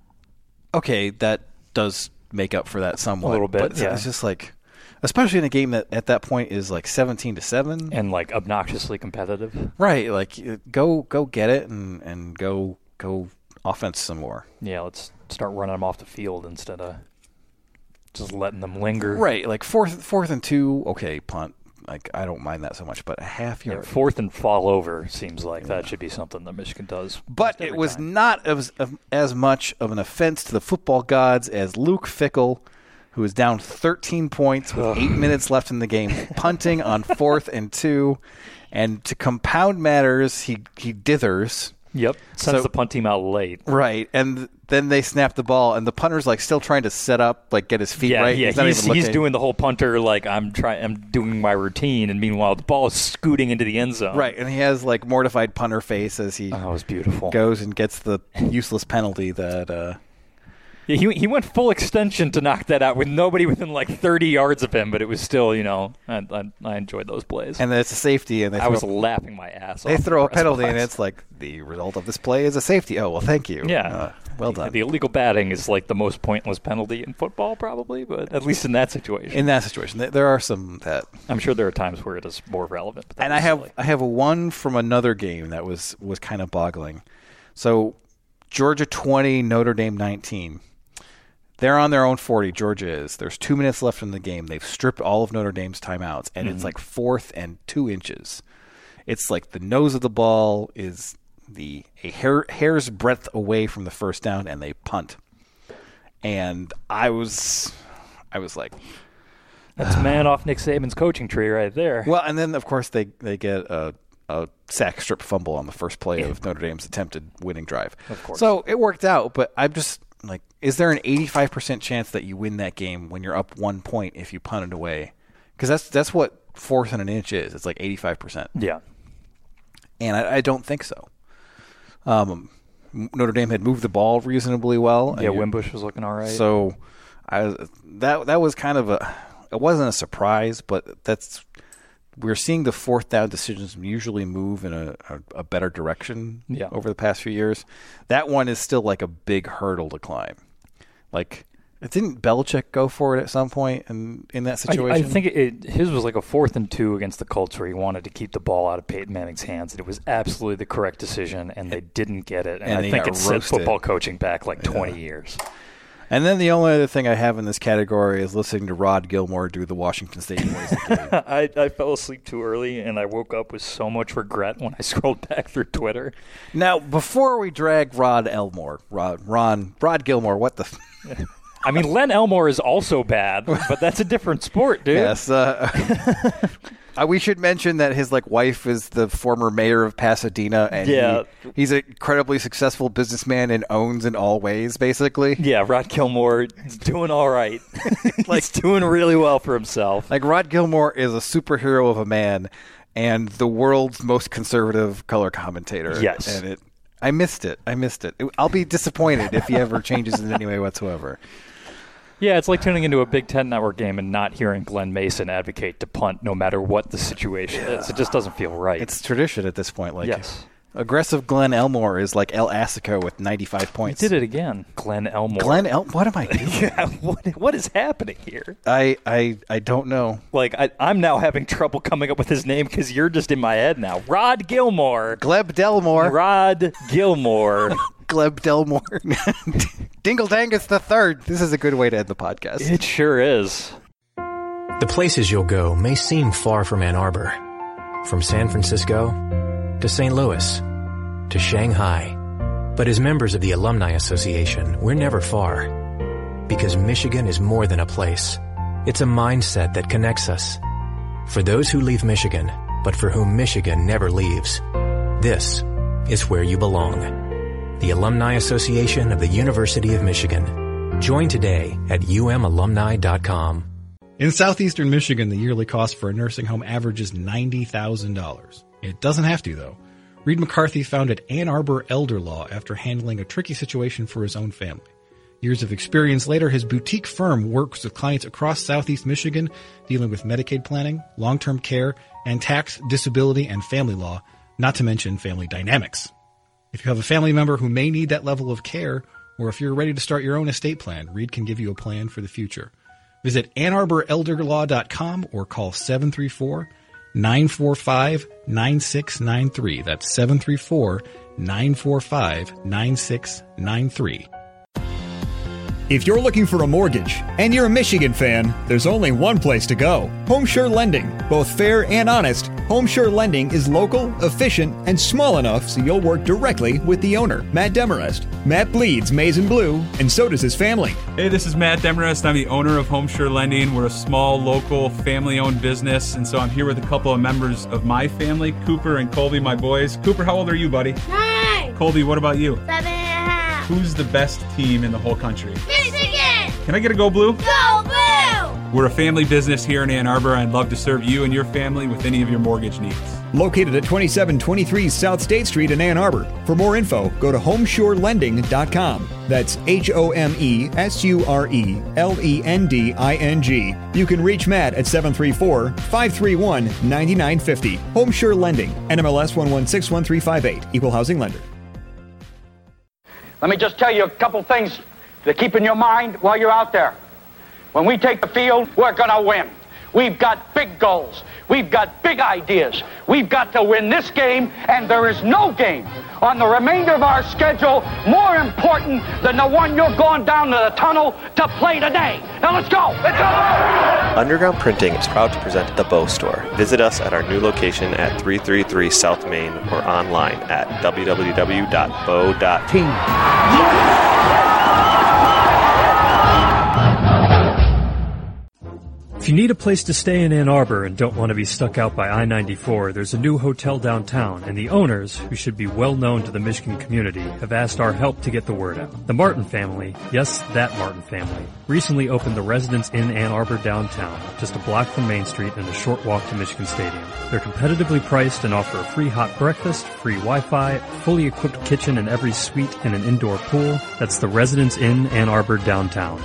okay, that does make up for that somewhat. A little bit, but it's, yeah. it's just like, especially in a game that at that point is like seventeen to seven and like obnoxiously competitive. Right, like go go get it and, and go go offense some more. Yeah, let's start running them off the field instead of just letting them linger. Right, like fourth fourth and two, okay, punt. Like I don't mind that so much, but a half yard. Yeah, fourth and fall over seems like yeah. that should be something that Michigan does. But it was time. not as, as much of an offense to the football gods as Luke Fickell, who is down thirteen points with eight minutes left in the game, punting on fourth and two. And to compound matters, he, he dithers. Yep, sends so, the punt team out late. Right, and then they snap the ball, and the punter's like still trying to set up, like get his feet yeah, right. Yeah, he's, not he's, even he's doing the whole punter like I'm trying. I'm doing my routine, and meanwhile the ball is scooting into the end zone. Right, and he has like mortified punter face as he oh, it was beautiful. goes and gets the useless penalty that. Uh, Yeah, he he went full extension to knock that out with nobody within like thirty yards of him, but it was still, you know, I I, I enjoyed those plays. And it's a safety, and they I throw, was laughing my ass off. They throw the a penalty, box. and it's like the result of this play is a safety. Oh well, thank you. Yeah, uh, well done. The illegal batting is like the most pointless penalty in football, probably, but at least in that situation. In that situation, there are some that I'm sure there are times where it is more relevant. But and I have silly. I have a one from another game that was was kind of boggling. So Georgia twenty, Notre Dame nineteen. They're on their own forty, Georgia is. There's two minutes left in the game. They've stripped all of Notre Dame's timeouts, and mm-hmm. it's like fourth and two inches. It's like the nose of the ball is the a hair, hair's breadth away from the first down, and they punt. And I was, I was like, that's a man off Nick Saban's coaching tree right there. Well, and then of course they they get a, a sack strip fumble on the first play of Notre Dame's attempted winning drive. Of course. So it worked out, but I'm just like, is there an eighty-five percent chance that you win that game when you're up one point if you punt it away? Because that's that's what fourth and an inch is. It's like eighty-five percent. Yeah. And I, I don't think so. Um, Notre Dame had moved the ball reasonably well. Yeah, Wimbush was looking all right. So I that that was kind of a it wasn't a surprise, but that's we're seeing the fourth down decisions usually move in a, a, a better direction yeah. over the past few years. That one is still like a big hurdle to climb. Like, didn't Belichick go for it at some point in, in that situation? I, I think it, it, his was like a fourth and two against the Colts where he wanted to keep the ball out of Peyton Manning's hands. And it was absolutely the correct decision, and they didn't get it. And, and I think it set football coaching back like yeah. twenty years. And then the only other thing I have in this category is listening to Rod Gilmore do the Washington State Boys game. I, I fell asleep too early, and I woke up with so much regret when I scrolled back through Twitter. Now, before we drag Rod Elmore, Rod, Ron, Rod Gilmore, what the... F- I mean, Len Elmore is also bad, but that's a different sport, dude. Yes. Uh, uh, we should mention that his like wife is the former mayor of Pasadena, and yeah. he, he's an incredibly successful businessman and owns in all ways, basically. Yeah, Rod Gilmore is doing all right. Like, he's doing really well for himself. Like, Rod Gilmore is a superhero of a man and the world's most conservative color commentator. Yes. And it, I missed it. I missed it. it I'll be disappointed if he ever changes in any way whatsoever. Yeah, it's like tuning into a Big Ten Network game and not hearing Glenn Mason advocate to punt no matter what the situation yeah. is. It just doesn't feel right. It's tradition at this point. Like, yes. Aggressive Glenn Elmore is like El Assico with ninety-five points. He did it again. Glenn Elmore. Glenn El... What am I doing? yeah, what, what is happening here? I I, I don't know. Like, I, I'm now having trouble coming up with his name because you're just in my head now. Rod Gilmore. Gleb Delmore. Rod Gilmore. Gleb Delmore. Dingle Dangus the third. This is a good way to end the podcast. It sure is. The places you'll go may seem far from Ann Arbor. From San Francisco to Saint Louis to Shanghai. But as members of the Alumni Association, we're never far. Because Michigan is more than a place. It's a mindset that connects us. For those who leave Michigan, but for whom Michigan never leaves, this is where you belong. The Alumni Association of the University of Michigan. Join today at u m alumni dot com. In southeastern Michigan, the yearly cost for a nursing home averages ninety thousand dollars. It doesn't have to, though. Reed McCarthy founded Ann Arbor Elder Law after handling a tricky situation for his own family. Years of experience later, his boutique firm works with clients across southeast Michigan, dealing with Medicaid planning, long-term care, and tax, disability, and family law, not to mention family dynamics. If you have a family member who may need that level of care, or if you're ready to start your own estate plan, Reed can give you a plan for the future. Visit ann arbor elder law dot com or call seven three four, nine four five, nine six nine three. That's seven three four, nine four five, nine six nine three. If you're looking for a mortgage and you're a Michigan fan, there's only one place to go. HomeSure Lending. Both fair and honest, HomeSure Lending is local, efficient, and small enough so you'll work directly with the owner, Matt Demarest. Matt bleeds maize and blue, and so does his family. Hey, this is Matt Demarest. I'm the owner of HomeSure Lending. We're a small, local, family-owned business, and so I'm here with a couple of members of my family, Cooper and Colby, my boys. Cooper, how old are you, buddy? Nine. Colby, what about you? Seven and a half. Who's the best team in the whole country? Michigan! Can I get a Go Blue? Go Blue! We're a family business here in Ann Arbor. I'd love to serve you and your family with any of your mortgage needs. Located at twenty-seven twenty-three South State Street in Ann Arbor. For more info, go to home sure lending dot com. That's H O M E S U R E L E N D I N G. You can reach Matt at seven three four, five three one, nine nine five zero. HomeSure Lending, N M L S one one six one three five eight. Equal housing lender. Let me just tell you a couple things to keep in your mind while you're out there. When we take the field, we're going to win. We've got big goals. We've got big ideas. We've got to win this game, and there is no game on the remainder of our schedule more important than the one you're going down to the tunnel to play today. Now let's go. Let's go. Underground Printing is proud to present the Bow Store. Visit us at our new location at three thirty-three South Main or online at w w w dot bow dot team. If you need a place to stay in Ann Arbor and don't want to be stuck out by I ninety-four, there's a new hotel downtown, and the owners, who should be well known to the Michigan community, have asked our help to get the word out. The Martin family, yes, that Martin family, recently opened the Residence Inn Ann Arbor downtown, just a block from Main Street and a short walk to Michigan Stadium. They're competitively priced and offer a free hot breakfast, free Wi-Fi, a fully equipped kitchen in every suite, and an indoor pool. That's the Residence Inn Ann Arbor downtown.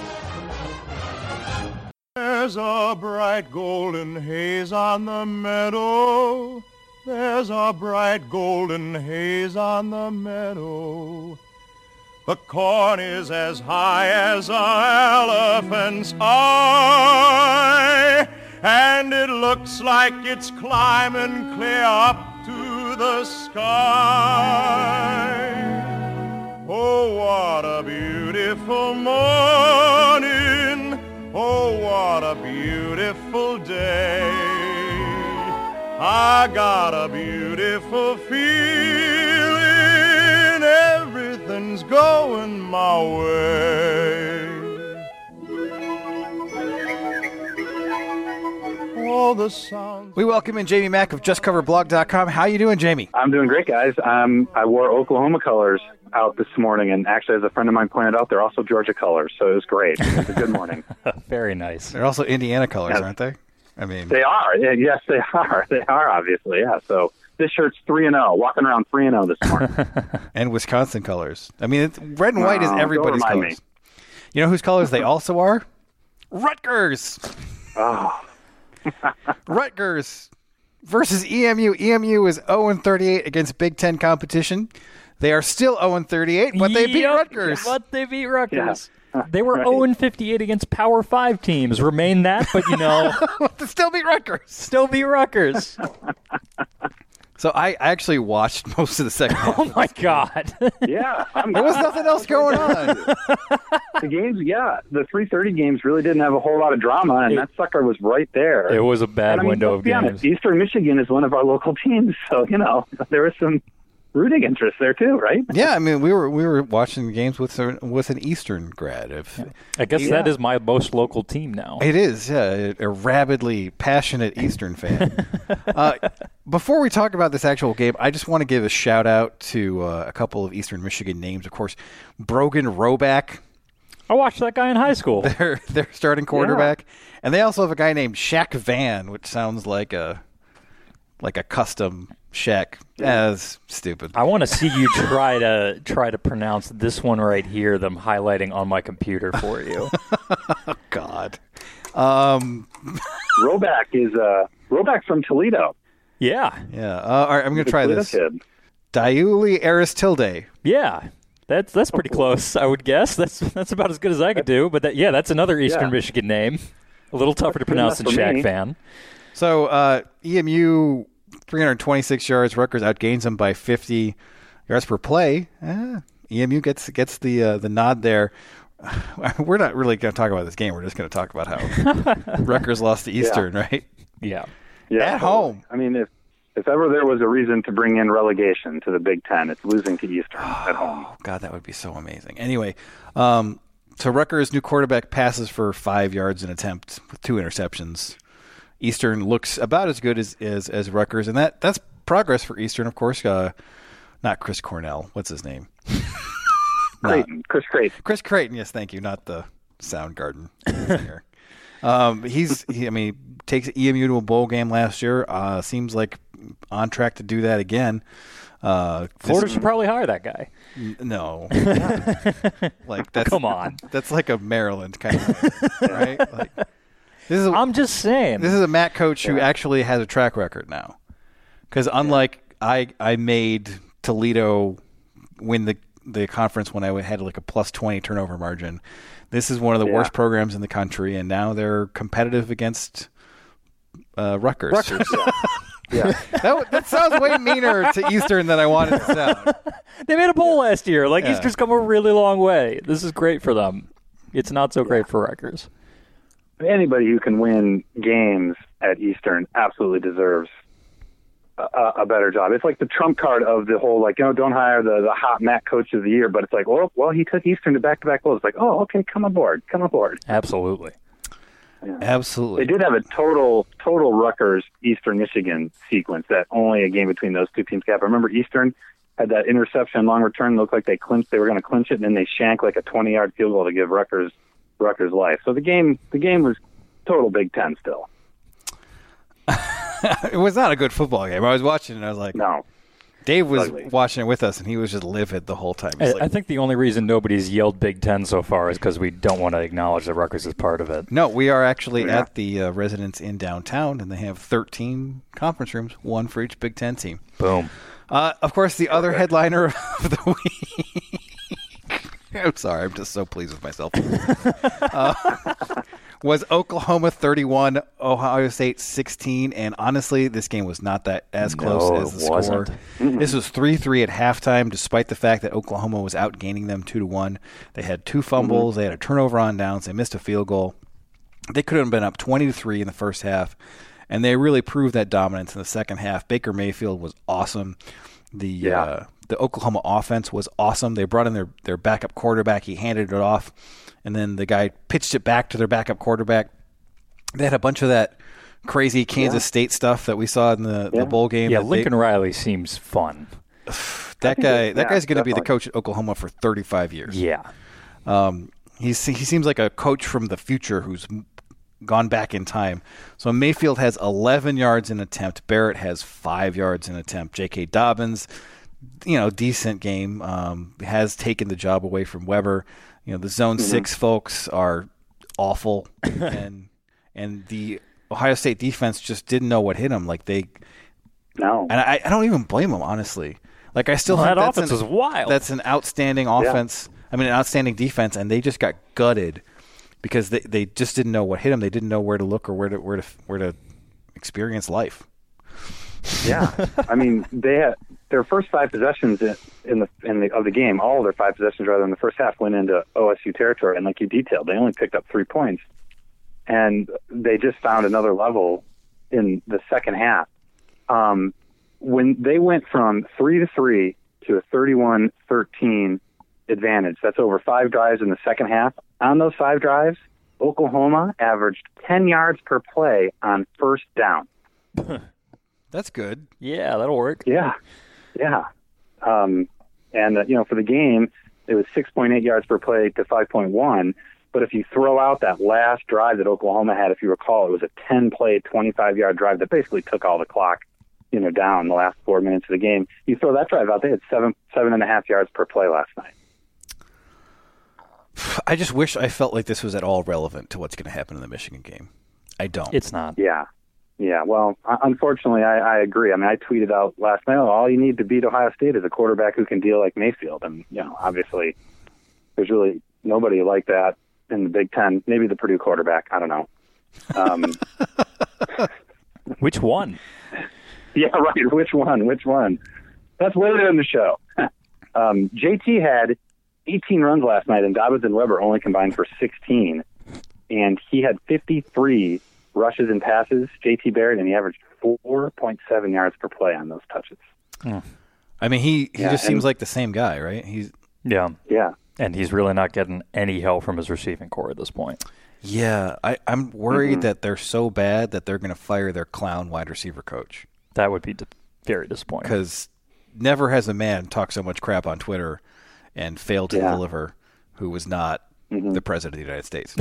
There's a bright golden haze on the meadow. There's a bright golden haze on the meadow. The corn is as high as an elephant's eye, and it looks like it's climbing clear up to the sky. Oh, what a beautiful morning. Oh, what a beautiful day. I got a beautiful feeling. Everything's going my way. All the sounds. We welcome in Jamie Mack of just cover blog dot com. How you doing, Jamie? I'm doing great, guys. Um, I wore Oklahoma colors out this morning, and actually, as a friend of mine pointed out, they're also Georgia colors, so it was great. It was a good morning. Very nice. They're also Indiana colors, Yes. aren't they? I mean, They are. Yeah, yes, they are. They are, obviously, yeah. So this shirt's three and oh, walking around three and oh this morning. and Wisconsin colors. I mean, it's, red and white is No, don't everybody's remind colors. You know whose colors they also are? Rutgers. Oh. Rutgers versus E M U. E M U is oh and thirty-eight against Big Ten competition. They are still oh and thirty-eight, but they beat Yep, Rutgers. But they beat Rutgers. Yeah. They were Right. oh and fifty-eight against Power five teams. Remain that, but, you know. They still beat Rutgers. Still beat Rutgers. So I actually watched most of the second half. Oh, my God. Yeah. I'm, There was nothing else going on. The games, yeah, the three thirty games really didn't have a whole lot of drama, and that sucker was right there. It was a bad And, I mean, window let's of be games. honest, Eastern Michigan is one of our local teams, so, you know, there was some rooting interest there, too, right? Yeah, I mean, we were we were watching the games with a, with an Eastern grad. If I guess Yeah. that is my most local team now. It is, yeah, a rabidly passionate Eastern fan. uh, before we talk about this actual game, I just want to give a shout out to uh, a couple of Eastern Michigan names. Of course, Brogan Roback, I watched that guy in high school. their their starting quarterback, and they also have a guy named Shaq Van, which sounds like a like a custom Shaq. As stupid. I want to see you try to try to pronounce this one right here that I'm highlighting on my computer for you. Oh, God. Um, Roback is uh, Roback's from Toledo. Yeah. Yeah. Uh, all right, I'm going to try Toledo this. kid. Diuli Aristilde. Yeah. That's that's pretty close, I would guess. That's that's about as good as I could do. But that, yeah, that's another Eastern Yeah. Michigan name. A little tougher to pronounce than enough for Shaq me. Fan. So uh, E M U, three hundred twenty-six yards. Rutgers outgains them by fifty yards per play. Eh, E M U gets gets the uh, the nod there. We're not really going to talk about this game. We're just going to talk about how Rutgers lost to Eastern, right? Yeah. Yeah, At home. I mean, if if ever there was a reason to bring in relegation to the Big Ten, it's losing to Eastern at home. Oh, God, that would be so amazing. Anyway, um, so Rutgers' new quarterback passes for five yards an attempt with two interceptions. Eastern looks about as good as as, as Rutgers, and that, that's progress for Eastern, of course. Uh, not Chris Cornell. What's his name? Creighton, Chris Creighton. Chris Creighton, yes, thank you. Not the Soundgarden singer. um, he's, he, I mean, takes E M U to a bowl game last year. Uh, seems like on track to do that again. Uh, Florida this- should probably hire that guy. N- No, like that's Come on. That's like a Maryland kind of right. Like, this is a, I'm just saying. this is a Matt coach who actually has a track record now. Because unlike I, I made Toledo win the the conference when I had like a plus twenty turnover margin. This is one of the Yeah. worst programs in the country, and now they're competitive against uh, Rutgers. Rutgers, yeah. yeah. that, that sounds way meaner to Eastern than I wanted to sound. They made a bowl last year. Like, Yeah. Eastern's come a really long way. This is great for them. It's not so great for Rutgers. Anybody who can win games at Eastern absolutely deserves a, a better job. It's like the trump card of the whole, like, you know, don't hire the, the hot M A C coach of the year, but it's like, well, well, he took Eastern to back-to-back bowls. It's like, oh, okay, come aboard, come aboard. Absolutely. Yeah. Absolutely. They did have a total, total Rutgers Eastern Michigan sequence that only a game between those two teams gap. I remember Eastern had that interception, long return, looked like they clinched, they were going to clinch it, and then they shanked like a twenty-yard field goal to give Rutgers Rutgers life. So the game, the game was total Big Ten still. It was not a good football game. I was watching it and I was like, no. Dave was Ugly. watching it with us, and he was just livid the whole time. I, He's like, I think the only reason nobody's yelled Big Ten so far is because we don't want to acknowledge that Rutgers is part of it. no, we are actually Yeah. at the uh, Residence Inn downtown, and they have thirteen conference rooms, one for each Big Ten team. Boom. Uh, of course, the other headliner of the week. I'm sorry, I'm just so pleased with myself. uh, was Oklahoma thirty-one, Ohio State sixteen, and honestly, this game was not that as close No, as the it wasn't. score. This was three three at halftime, despite the fact that Oklahoma was outgaining them two to one. They had two fumbles, they had a turnover on downs, they missed a field goal. They could have been up twenty to three in the first half, and they really proved that dominance in the second half. Baker Mayfield was awesome. The Yeah. uh, the Oklahoma offense was awesome. They brought in their, their backup quarterback. He handed it off, and then the guy pitched it back to their backup quarterback. They had a bunch of that crazy Kansas Yeah. State stuff that we saw in the, Yeah. the bowl game. Yeah, that they- Lincoln Riley seems fun. that think guy it- that yeah, guy's going to be the definitely. coach at Oklahoma for thirty-five years. Yeah. Um, he's he seems like a coach from the future who's m- gone back in time. So Mayfield has eleven yards in attempt. Barrett has five yards in attempt. J K. Dobbins, you know, decent game, um, has taken the job away from Weber. You know, the zone Mm-hmm. six folks are awful, and and the Ohio State defense just didn't know what hit them. Like they, No. and I, I don't even blame them, honestly. Like I still Well, think that that's offense an, is wild. That's an outstanding offense. I mean, an outstanding defense, and they just got gutted because they, they just didn't know what hit them. They didn't know where to look or where to where to where to experience life. Yeah, I mean, they had their first five possessions in, in the in the of the game. All of their five possessions, rather, in the first half, went into O S U territory, and like you detailed, they only picked up three points, and they just found another level in the second half. Um, when they went from three to three to a thirty-one thirteen advantage, that's over five drives in the second half. On those five drives, Oklahoma averaged ten yards per play on first down. That's good. Yeah, that'll work. Yeah, yeah. Um, and, uh, you know, for the game, it was six point eight yards per play to five point one. But if you throw out that last drive that Oklahoma had, if you recall, it was a ten-play, twenty-five-yard drive that basically took all the clock, you know, down the last four minutes of the game. You throw that drive out, they had seven, seven and a half yards per play last night. I just wish I felt like this was at all relevant to what's going to happen in the Michigan game. I don't. It's not. Yeah. Yeah, well, un- unfortunately, I, I agree. I mean, I tweeted out last night, oh, all you need to beat Ohio State is a quarterback who can deal like Mayfield. And, you know, obviously, there's really nobody like that in the Big Ten. Maybe the Purdue quarterback. I don't know. Um, Which one? yeah, right. Which one? Which one? That's later in the show. um, J T had eighteen runs last night, and Dobbins and Weber only combined for sixteen. And he had fifty-three rushes and passes, J T Barrett, and he averaged four point seven yards per play on those touches. Mm. I mean, he, he Yeah, just seems and- like the same guy, right? He's Yeah. Yeah. And he's really not getting any help from his receiving core at this point. Yeah, I, I'm worried Mm-hmm. that they're so bad that they're going to fire their clown wide receiver coach. That would be di- very disappointing. Because never has a man talked so much crap on Twitter and failed to Yeah. deliver who was not Mm-hmm. the president of the United States.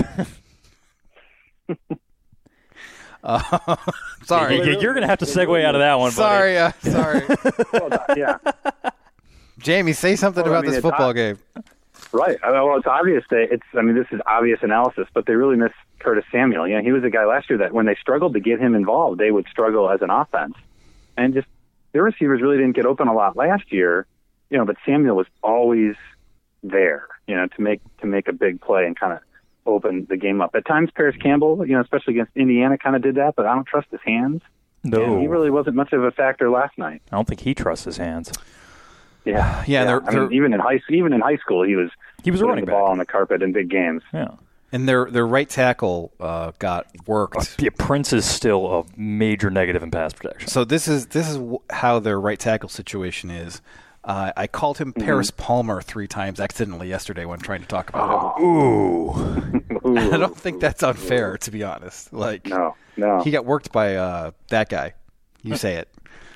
uh, sorry. You- you- You're going to have to segue out of that one, Sorry, uh, sorry. Well, that- yeah. Jamie, say something Well, I about mean, this it's football not- game. Right. I mean, well, it's obvious that it's. I mean, this is obvious analysis, but they really miss Curtis Samuel. You know, he was a guy last year that when they struggled to get him involved, they would struggle as an offense, and just their receivers really didn't get open a lot last year. You know, but Samuel was always there, you know, to make to make a big play and kind of open the game up. At times, Paris Campbell, you know, especially against Indiana, kind of did that, but I don't trust his hands. No. And he really wasn't much of a factor last night. I don't think he trusts his hands. Yeah, yeah. They're, I they're, mean, even in high even in high school, he was he was putting running the back. ball on the carpet in big games. Yeah, and their their right tackle uh, got worked. Yeah, Prince is still a major negative in pass protection. So this is this is how their right tackle situation is. Uh, I called him Mm-hmm. Paris Palmer three times accidentally yesterday when trying to talk about him. Ooh, I don't think that's unfair, to be honest. Like, no, no, he got worked by uh, that guy. You say it.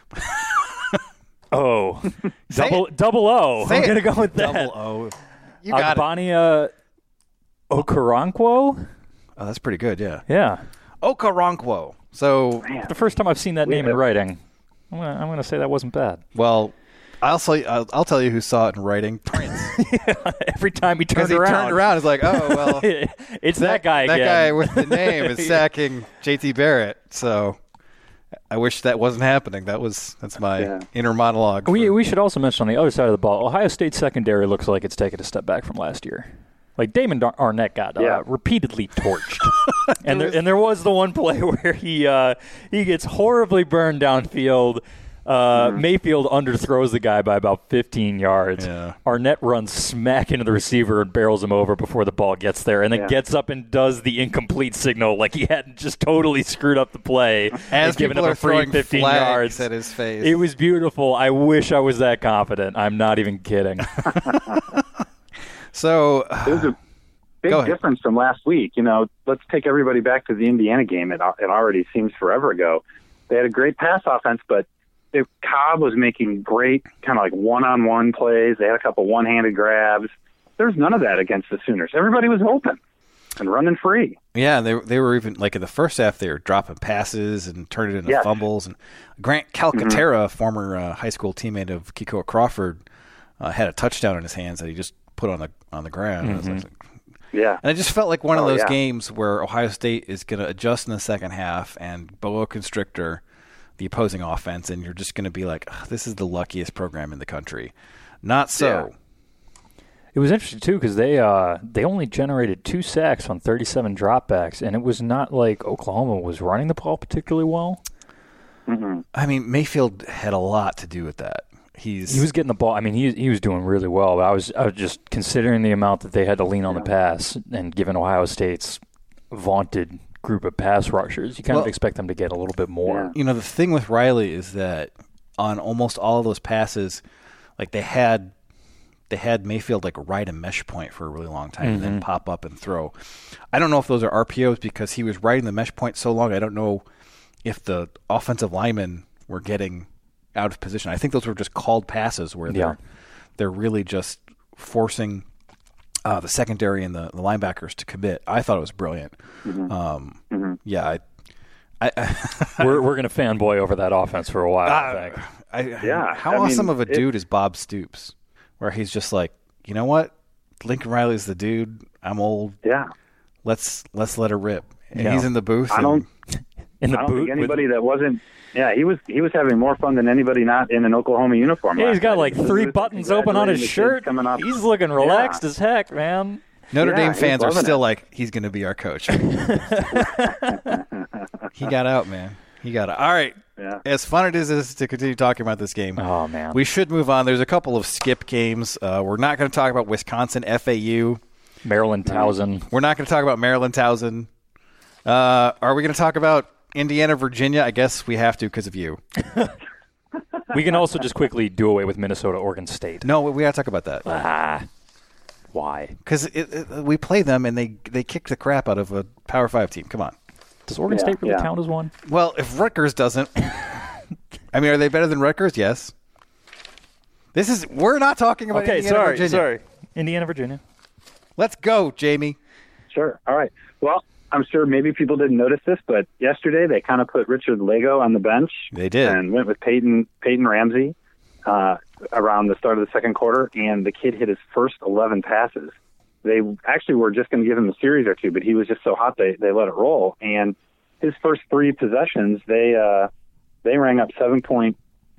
Oh, Say double it. double O. Say I'm it. gonna go with that. Double O. You got it. Agbania Okoronkwo. Oh, that's pretty good. Yeah. Yeah. Okoronkwo. So Man. The first time I've seen that We name in have- writing, I'm gonna I'm gonna say that wasn't bad. well, I'll say I'll, I'll tell you who saw it in writing. Prince. Every time he Because turned he around, turned around, it's like, oh well, it's that, guy That again. guy with the name is sacking J T Barrett. So I wish that wasn't happening. That was that's my Yeah. inner monologue. We for- we should also mention on the other side of the ball, Ohio State secondary looks like it's taken a step back from last year. Like Damon Dar- Arnett got uh, Yeah. repeatedly torched, and there and there was the one play where he uh, he gets horribly burned downfield. Uh, Mm-hmm. Mayfield underthrows the guy by about fifteen yards. Yeah. Arnett runs smack into the receiver and barrels him over before the ball gets there, and then Yeah. gets up and does the incomplete signal like he hadn't just totally screwed up the play As and given people him are a free throwing fifteen flags yards at his face. It was beautiful. I wish I was that confident. I'm not even kidding. So It was a big Go ahead. difference from last week. You know, let's take everybody back to the Indiana game. It, it already seems forever ago. They had a great pass offense, but if Cobb was making great kind of like one-on-one plays. They had a couple one-handed grabs. There's none of that against the Sooners. Everybody was open and running free. yeah, they they were even like in the first half they were dropping passes and turning it into Yes. fumbles. And Grant Calcaterra, former uh, high school teammate of Kiko Crawford, uh, had a touchdown in his hands that he just put on the on the ground. And, I was like, Yeah. and it just felt like one of Oh, those yeah. games where Ohio State is going to adjust in the second half and boa constrictor the opposing offense, and you're just going to be like, "Ugh, this is the luckiest program in the country. Not so. Yeah. It was interesting too because they uh, they only generated two sacks on thirty-seven dropbacks, and it was not like Oklahoma was running the ball particularly well. Mm-hmm. I mean, Mayfield had a lot to do with that. He's He was getting the ball. I mean, he he was doing really well. But I was I was just considering the amount that they had to lean on the pass, and given Ohio State's vaunted group of pass rushers, you kind Well, of expect them to get a little bit more. You know, the thing with Riley is that on almost all of those passes, like they had they had Mayfield like ride a mesh point for a really long time and then Mhm. pop up and throw. I don't know if those are R P Os because he was riding the mesh point so long. I don't know if the offensive linemen were getting out of position. I think those were just called passes where they're Yeah. they're really just forcing uh, the secondary and the, the linebackers to commit. I thought it was brilliant. Mm-hmm. Um, Mm-hmm. Yeah, I, I we're we're gonna fanboy over that offense for a while. I Uh, think. I, Yeah, How I mean, awesome of a it- dude is Bob Stoops, where he's just like, you know what, Lincoln Riley's the dude. I'm old. Yeah. Let's let's let her rip. And Yeah. he's in the booth. I and- don't. In the I don't boot think with- anybody that wasn't. Yeah, he was. He was having more fun than anybody not in an Oklahoma uniform. Yeah, he's last got night. like He was three just buttons open on his congratulating the kids shirt. Coming up. He's looking relaxed Yeah. as heck, man. Notre Yeah, Dame he's fans are loving still it. like, he's going to be our coach. He got out, man. He got out. All right. Yeah. As fun it is as to continue talking about this game, Oh man. we should move on. There's a couple of skip games. Uh, we're not going to talk about Wisconsin, F A U. Maryland Towson. We're not going to talk about Maryland Towson. Uh, are we going to talk about Indiana, Virginia? I guess we have to because of you. We can also just quickly do away with Minnesota, Oregon State. No, we got to talk about that. Ah, why? Because we play them and they, they kick the crap out of a Power Five team. Come on. Does Oregon Yeah, State really yeah. count as one? Well, if Rutgers doesn't, I mean, are they better than Rutgers? Yes. This is we're not talking about Okay, Indiana, sorry, Virginia. sorry. Indiana, Virginia. Let's go, Jamie. Sure. All right. Well, I'm sure maybe people didn't notice this, but yesterday they kind of put Richard Lego on the bench. They did. And went with Peyton Peyton Ramsey uh, around the start of the second quarter, and the kid hit his first eleven passes. They actually were just going to give him a series or two, but he was just so hot they, they let it roll. And his first three possessions, they uh, they rang up seven point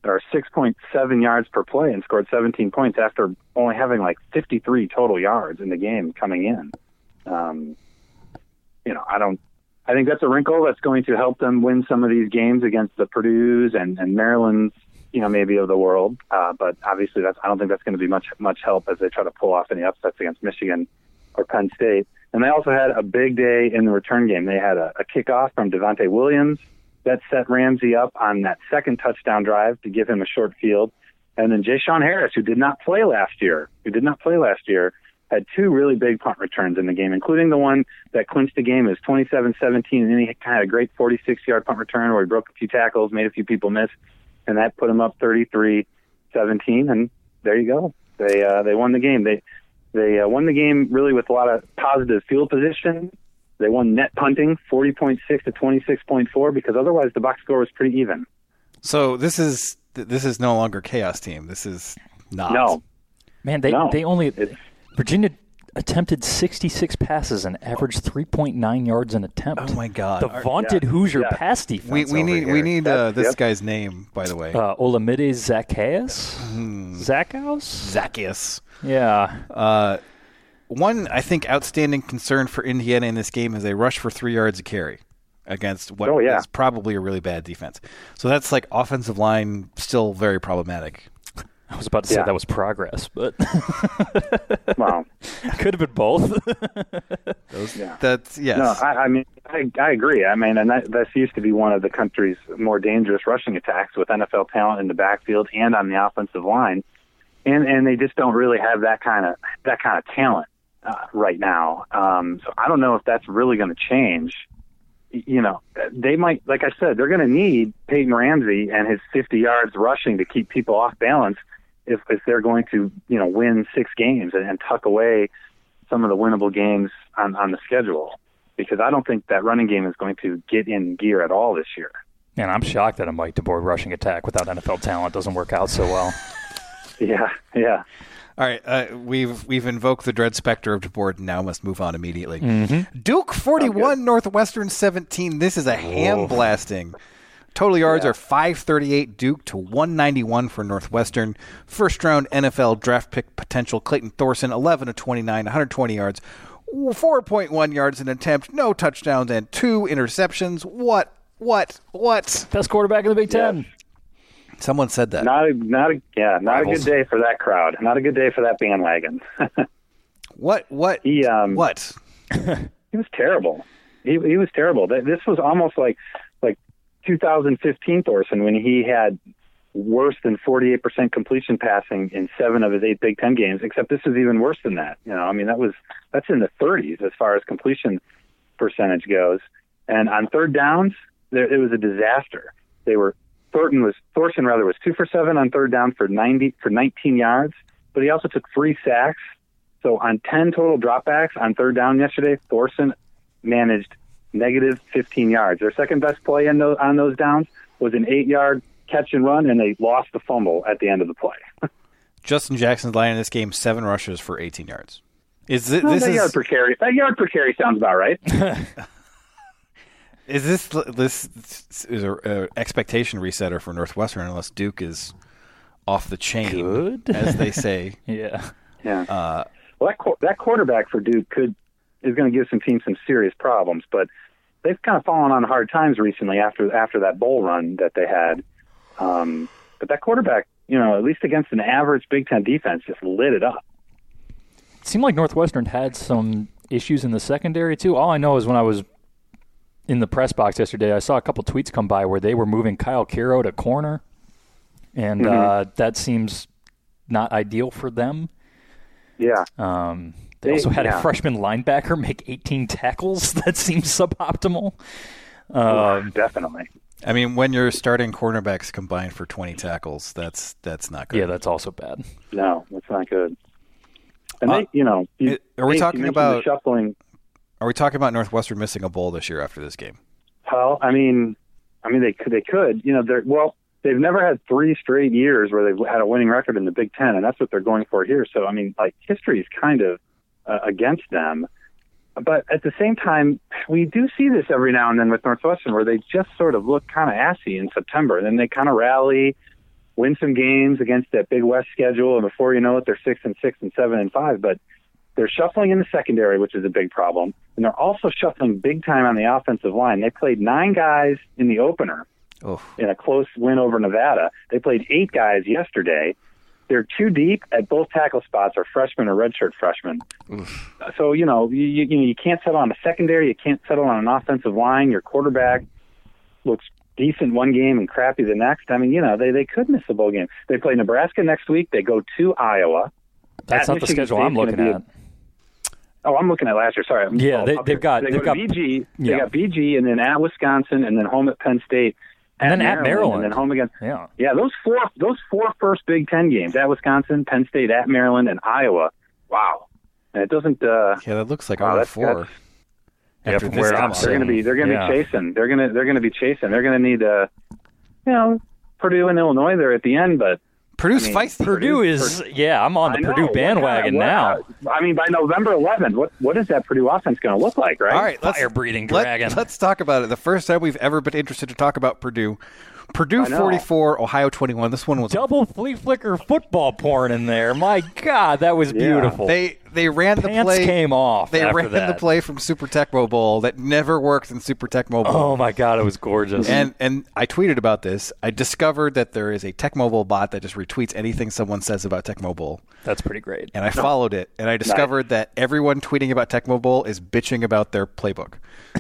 or six point seven yards per play and scored seventeen points after only having like fifty-three total yards in the game coming in. Um, you know, I don't. I think that's a wrinkle that's going to help them win some of these games against the Purdue's and, and Maryland's, you know, maybe of the world. Uh, but obviously, that's I don't think that's going to be much much help as they try to pull off any upsets against Michigan or Penn State. And they also had a big day in the return game. They had a, a kickoff from Devontae Williams that set Ramsey up on that second touchdown drive to give him a short field. And then Ja'Shawn Harris, who did not play last year, who did not play last year, had two really big punt returns in the game, including the one that clinched the game. It was twenty-seven seventeen, and then he kind of had a great forty-six-yard punt return where he broke a few tackles, made a few people miss, and that put him up thirty-three seventeen, and there you go. They uh, they won the game. They they uh, won the game really with a lot of positive field position. They won net punting, forty point six to twenty-six point four, because otherwise the box score was pretty even. So this is this is no longer Chaos Team. This is not. No. Man, they, no. they only... It's, Virginia attempted sixty-six passes and averaged three point nine yards an attempt. Oh my God! The vaunted yeah. Hoosier yeah. pass defense. We, we need over we here. need uh, this yep. guy's name, by the way. Uh, Olamide Zacchaeus? Hmm. Zacchaeus? Zacchaeus. Yeah. Uh, one, I think, outstanding concern for Indiana in this game is they rush for three yards a carry against what oh, yeah. is probably a really bad defense. So that's like offensive line still very problematic. I was about to say yeah. that was progress, but wow, could have been both. Those, yeah. That's yes. No, I, I mean, I, I agree. I mean, and that this used to be one of the country's more dangerous rushing attacks with N F L talent in the backfield and on the offensive line, and and they just don't really have that kind of that kind of talent uh, right now. Um, so I don't know if that's really going to change. You know, they might, like I said, they're going to need Peyton Ramsey and his fifty yards rushing to keep people off balance if, if they're going to, you know, win six games and, and tuck away some of the winnable games on, on the schedule. Because I don't think that running game is going to get in gear at all this year. And I'm shocked that a Mike DeBoer rushing attack without N F L talent doesn't work out so well. Yeah, yeah. All right, uh, we've we've invoked the dread specter of DeBoer. Now must move on immediately. Mm-hmm. Duke forty-one, Northwestern seventeen. This is a ham blasting. Total yards yeah. are five thirty-eight Duke to one ninety-one for Northwestern. First round N F L draft pick potential Clayton Thorson, eleven of twenty-nine, one hundred twenty yards, four point one yards an attempt, no touchdowns, and two interceptions. What? What? What? Best quarterback in the Big Ten. Yeah. Someone said that. Not a, not a, yeah, not Rivals. a good day for that crowd. Not a good day for that bandwagon. what? What? He um. What? He was terrible. He he was terrible. This was almost like like two thousand fifteen Thorson when he had worse than forty-eight percent completion passing in seven of his eight Big Ten games. Except this is even worse than that. You know, I mean that was that's in the thirties as far as completion percentage goes. And on third downs, there, it was a disaster. They were. Thornton was Thorson rather was two for seven on third down for ninety for nineteen yards, but he also took three sacks. So on ten total dropbacks on third down yesterday, Thorson managed negative fifteen yards. Their second best play in those, on those downs was an eight-yard catch and run, and they lost the fumble at the end of the play. Justin Jackson's line in this game: seven rushes for eighteen yards. Is this, well, this that is yard per carry? That yard per carry sounds about right. Is this this is a, a expectation resetter for Northwestern unless Duke is off the chain, Good. as they say? yeah, yeah. Uh, well, that that quarterback for Duke could is going to give some teams some serious problems, but they've kind of fallen on hard times recently after after that bowl run that they had. Um, but that quarterback, you know, at least against an average Big Ten defense, just lit it up. It seemed like Northwestern had some issues in the secondary too. All I know is when I was in the press box yesterday, I saw a couple tweets come by where they were moving Kyle Kiro to corner, and mm-hmm. uh, that seems not ideal for them. Yeah. Um, they, they also had yeah. a freshman linebacker make eighteen tackles. That seems suboptimal. Um, Definitely. I mean, when your starting cornerbacks combined for twenty tackles, that's that's not good. Yeah, that's also bad. No, that's not good. And uh, they, you know, you, are we they, talking you about shuffling? Are we talking about Northwestern missing a bowl this year after this game? Well, I mean, I mean they could, they could, you know, they're well, they've never had three straight years where they've had a winning record in the Big Ten, and that's what they're going for here. So, I mean, like history is kind of uh, against them, but at the same time, we do see this every now and then with Northwestern, where they just sort of look kind of assy in September, and then they kind of rally, win some games against that Big West schedule, and before you know it, they're six and six and seven and five. But they're shuffling in the secondary, which is a big problem, and they're also shuffling big time on the offensive line. They played nine guys in the opener oh. in a close win over Nevada. They played eight guys yesterday. They're too deep at both tackle spots, are freshmen or redshirt freshmen. Oof. So, you know, you, you, you know, you can't settle on a secondary. You can't settle on an offensive line. Your quarterback looks decent one game and crappy the next. I mean, you know, they, they could miss a bowl game. They play Nebraska next week. They go to Iowa. That's at not Michigan the schedule State's I'm looking gonna at. be a- oh, I'm looking at last year. Sorry. I'm Yeah, oh, they, okay. they've got They they've go got to B G. They yeah. got B G, and then at Wisconsin, and then home at Penn State. And then at Maryland. And then home again. Yeah. Yeah, those four those four first Big Ten games, at Wisconsin, Penn State, at Maryland, and Iowa. Wow. And it doesn't uh Yeah, that looks like wow, oh that's, four. that's, Yeah, After from this where I'm outline. they're gonna be they're gonna Yeah. be chasing. They're gonna they're gonna be chasing. They're gonna need uh you know, Purdue and Illinois there at the end, but Purdue's I mean, feisty. Purdue is, yeah, I'm on the I know. Purdue What bandwagon kind of- now. what- I mean, by November eleventh, what what is that Purdue offense going to look like, right? All right, let's, Fire-breathing let, dragon. Let's talk about it. The first time we've ever been interested to talk about Purdue. Purdue I know. forty-four, Ohio twenty-one. This one was Double flea flicker football porn in there. My God, that was Yeah. beautiful. They they ran the Pants play. came off They after ran that. the play from Super Tecmo Bowl that never worked in Super Tecmo Bowl. Oh my God, it was gorgeous. And and I tweeted about this. I discovered that there is a Tecmo Bowl bot that just retweets anything someone says about Tecmo Bowl. That's pretty great. And I followed it, and I discovered that everyone tweeting about Tecmo Bowl is bitching about their playbook.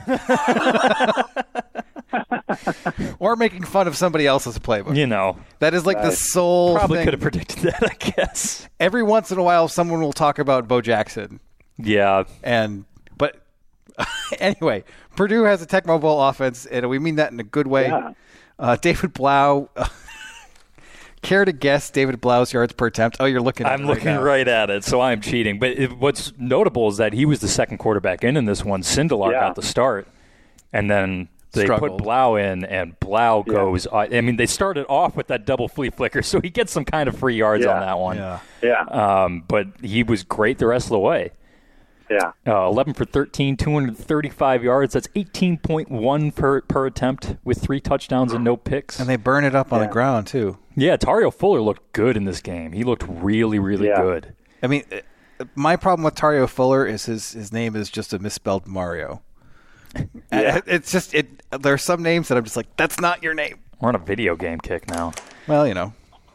Or making fun of somebody else's playbook. You know, That is like the sole probably thing. could have predicted that, I guess. Every once in a while, someone will talk about Bo Jackson. Yeah. And but anyway, Purdue has a Tecmo Bowl offense, and we mean that in a good way. Yeah. Uh, David Blau. Care to guess David Blau's yards per attempt? Oh, you're looking at I'm it looking right, now. right at it, so I'm cheating. But it, what's notable is that he was the second quarterback in in this one. Sindelar Yeah. got the start, and then they Struggled. put Blau in, and Blau goes. Uh, I mean, they started off with that double flea flicker, so he gets some kind of free yards Yeah. on that one. Yeah. Yeah. Um, but he was great the rest of the way. Yeah. Uh, eleven for thirteen, two hundred thirty-five yards. That's eighteen point one per, per attempt with three touchdowns and no picks. And they burn it up on Yeah. the ground, too. Yeah, Tario Fuller looked good in this game. He looked really, really Yeah. good. I mean, uh, my problem with Tario Fuller is his, his name is just a misspelled Mario. Yeah. Uh, It's just, it. There are some names that I'm just like, that's not your name. We're on a video game kick now. Well, you know.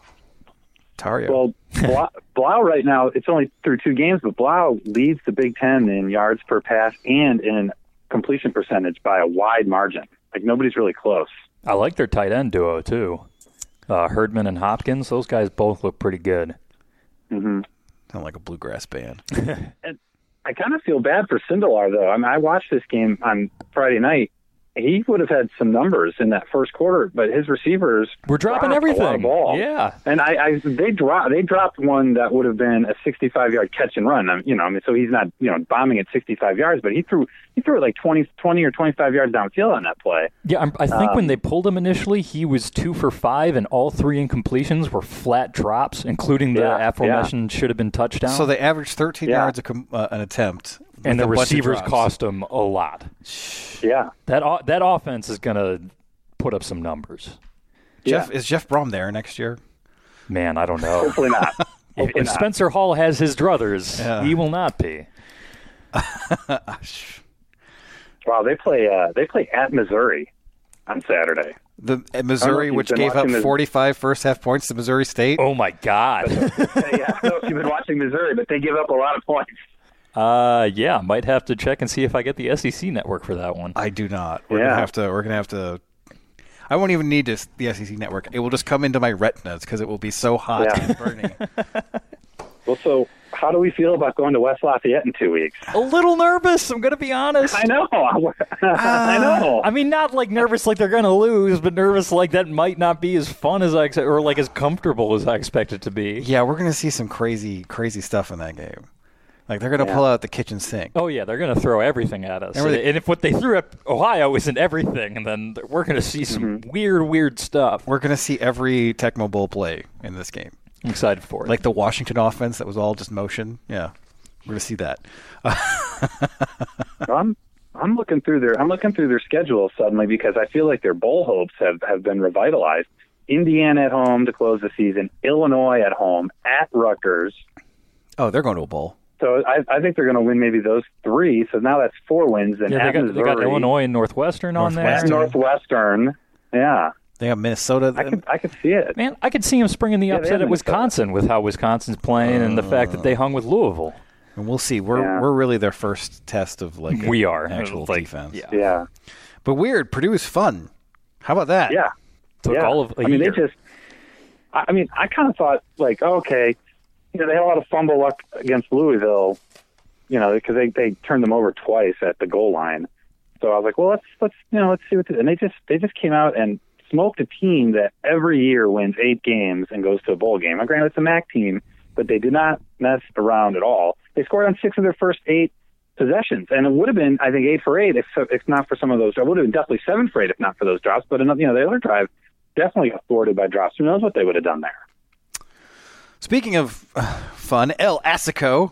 Tario. Well, Blau, Blau right now, it's only through two games, but Blau leads the Big Ten in yards per pass and in completion percentage by a wide margin. Like, nobody's really close. I like their tight end duo, too. Uh, Herdman and Hopkins, those guys both look pretty good. Mm-hmm. Sound like a bluegrass band. And I kind of feel bad for Sindelar, though. I mean, I watched this game on Friday night. He would have had some numbers in that first quarter, but his receivers We're dropping dropped a lot of everything. ball. Yeah. And I, I they dropped they dropped one that would have been a sixty-five yard catch and run. I mean, you know, I mean, so he's not you know bombing at sixty-five yards, but he threw he threw it like twenty, twenty or twenty-five yards downfield on that play. Yeah, I'm, I think Um, when they pulled him initially, he was two for five, and all three incompletions were flat drops, including the Yeah, aforementioned should have been touchdown. So they averaged thirteen Yeah. yards a com- uh, an attempt. and with the a bunch of receivers drops. cost him a lot. Yeah, That o- that offense is going to put up some numbers. Jeff, Yeah. is Jeff Brom there next year? Man, I don't know. hopefully not. if Hopefully if not. Spencer Hall has his druthers, Yeah. he will not be. Wow, they play uh, they play at Missouri on Saturday. The uh, I Missouri, don't know if which you've been gave up watching the- forty-five first half points to Missouri State. Oh, my God. yeah, I don't know if you've been watching Missouri, but they give up a lot of points. uh, yeah, might have to check and see if I get the S E C network for that one. I do not. We're Yeah. gonna have to. We're gonna have to. I won't even need this, the S E C network. It will just come into my retinas because it will be so hot Yeah. and burning. Well, so how do we feel about going to West Lafayette in two weeks? A little nervous, I'm going to be honest. I know. I know. I mean, not like nervous like they're going to lose, but nervous like that might not be as fun as I expect, or like as comfortable as I expect it to be. Yeah, we're gonna see some crazy, crazy stuff in that game. Like they're gonna Yeah. pull out the kitchen sink. Oh yeah, they're going to throw everything at us. Remember the- And if what they threw at Ohio isn't everything, then we're going to see some Mm-hmm. weird, weird stuff. We're gonna see every Tecmo Bowl play in this game. I'm excited for it. Like the Washington offense that was all just motion. Yeah, we're gonna see that. I'm I'm looking through their I'm looking through their schedule suddenly because I feel like their bowl hopes have, have been revitalized. Indiana at home to close the season, Illinois at home, at Rutgers. Oh, they're going to a bowl. So I, I think they're going to win maybe those three. So now that's four wins. And yeah, at they got, Missouri, they got Illinois and Northwestern on there. Northwestern, yeah. They have Minnesota. I could, I could see it. Man, I could see him springing the Yeah, they upset have at Minnesota. Wisconsin with how Wisconsin's playing uh, and the fact that they hung with Louisville. And we'll see. We're Yeah. we're really their first test of like we are actual like, defense. Yeah. Yeah. But weird. Purdue is fun. How about that? Yeah. Took yeah. all of a I mean, year. they just. I I mean, I kind of thought like, okay, you know, they had a lot of fumble luck against Louisville, you know, because they they turned them over twice at the goal line. So I was like, well, let's let's you know let's see what. This, and they just they just came out and smoked a team that every year wins eight games and goes to a bowl game. Now, granted, it's a M A C team, but they did not mess around at all. They scored on six of their first eight possessions, and it would have been, I think, eight for eight if, if not for some of those. It would have been definitely seven for eight if not for those drops. But another, you know, the other drive definitely got thwarted by drops. Who knows what they would have done there? Speaking of uh, fun, El Assico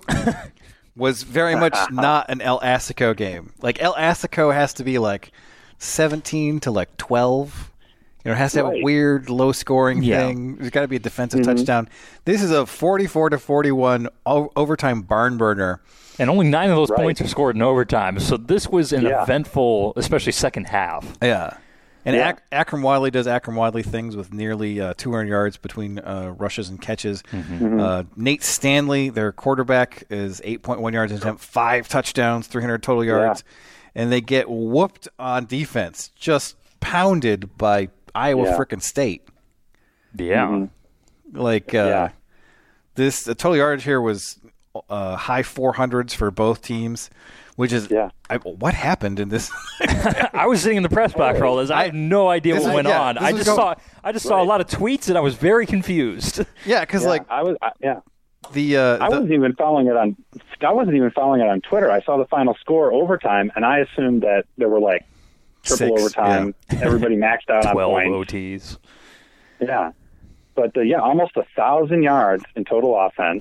was very much not an El Assico game. Like El Assico has to be like seventeen to like twelve. You know, it has to have Right. a weird low scoring Yeah. thing. There's got to be a defensive Mm-hmm. touchdown. This is a forty-four to forty-one o- overtime barn burner. And only nine of those Right. points are scored in overtime. So this was an Yeah. eventful, especially second half. Yeah. And Yeah. Ak- Akram Wadley does Akram Wadley things with nearly uh, two hundred yards between uh, rushes and catches. Mm-hmm. Uh, Nate Stanley, their quarterback, is eight point one yards an attempt, five touchdowns, three hundred total yards. And they get whooped on defense, just pounded by Iowa Yeah. frickin' State. Yeah. Mm-hmm. Like, uh, Yeah. this, the total yardage here was uh, high four hundreds for both teams, which is, Yeah. I, what happened in this? I was sitting in the press box for all this. I have no idea This what is- went yeah, on. this I was just going- saw I just saw a lot of tweets and I was very confused. yeah, because, Yeah, like, I was, I, yeah. the, uh, I the wasn't even following it on. I wasn't even following it on Twitter. I saw the final score overtime, and I assumed that there were like triple Six, overtime. Everybody maxed out on Twelve points. O Ts. Yeah, but uh, yeah, almost a thousand yards in total offense.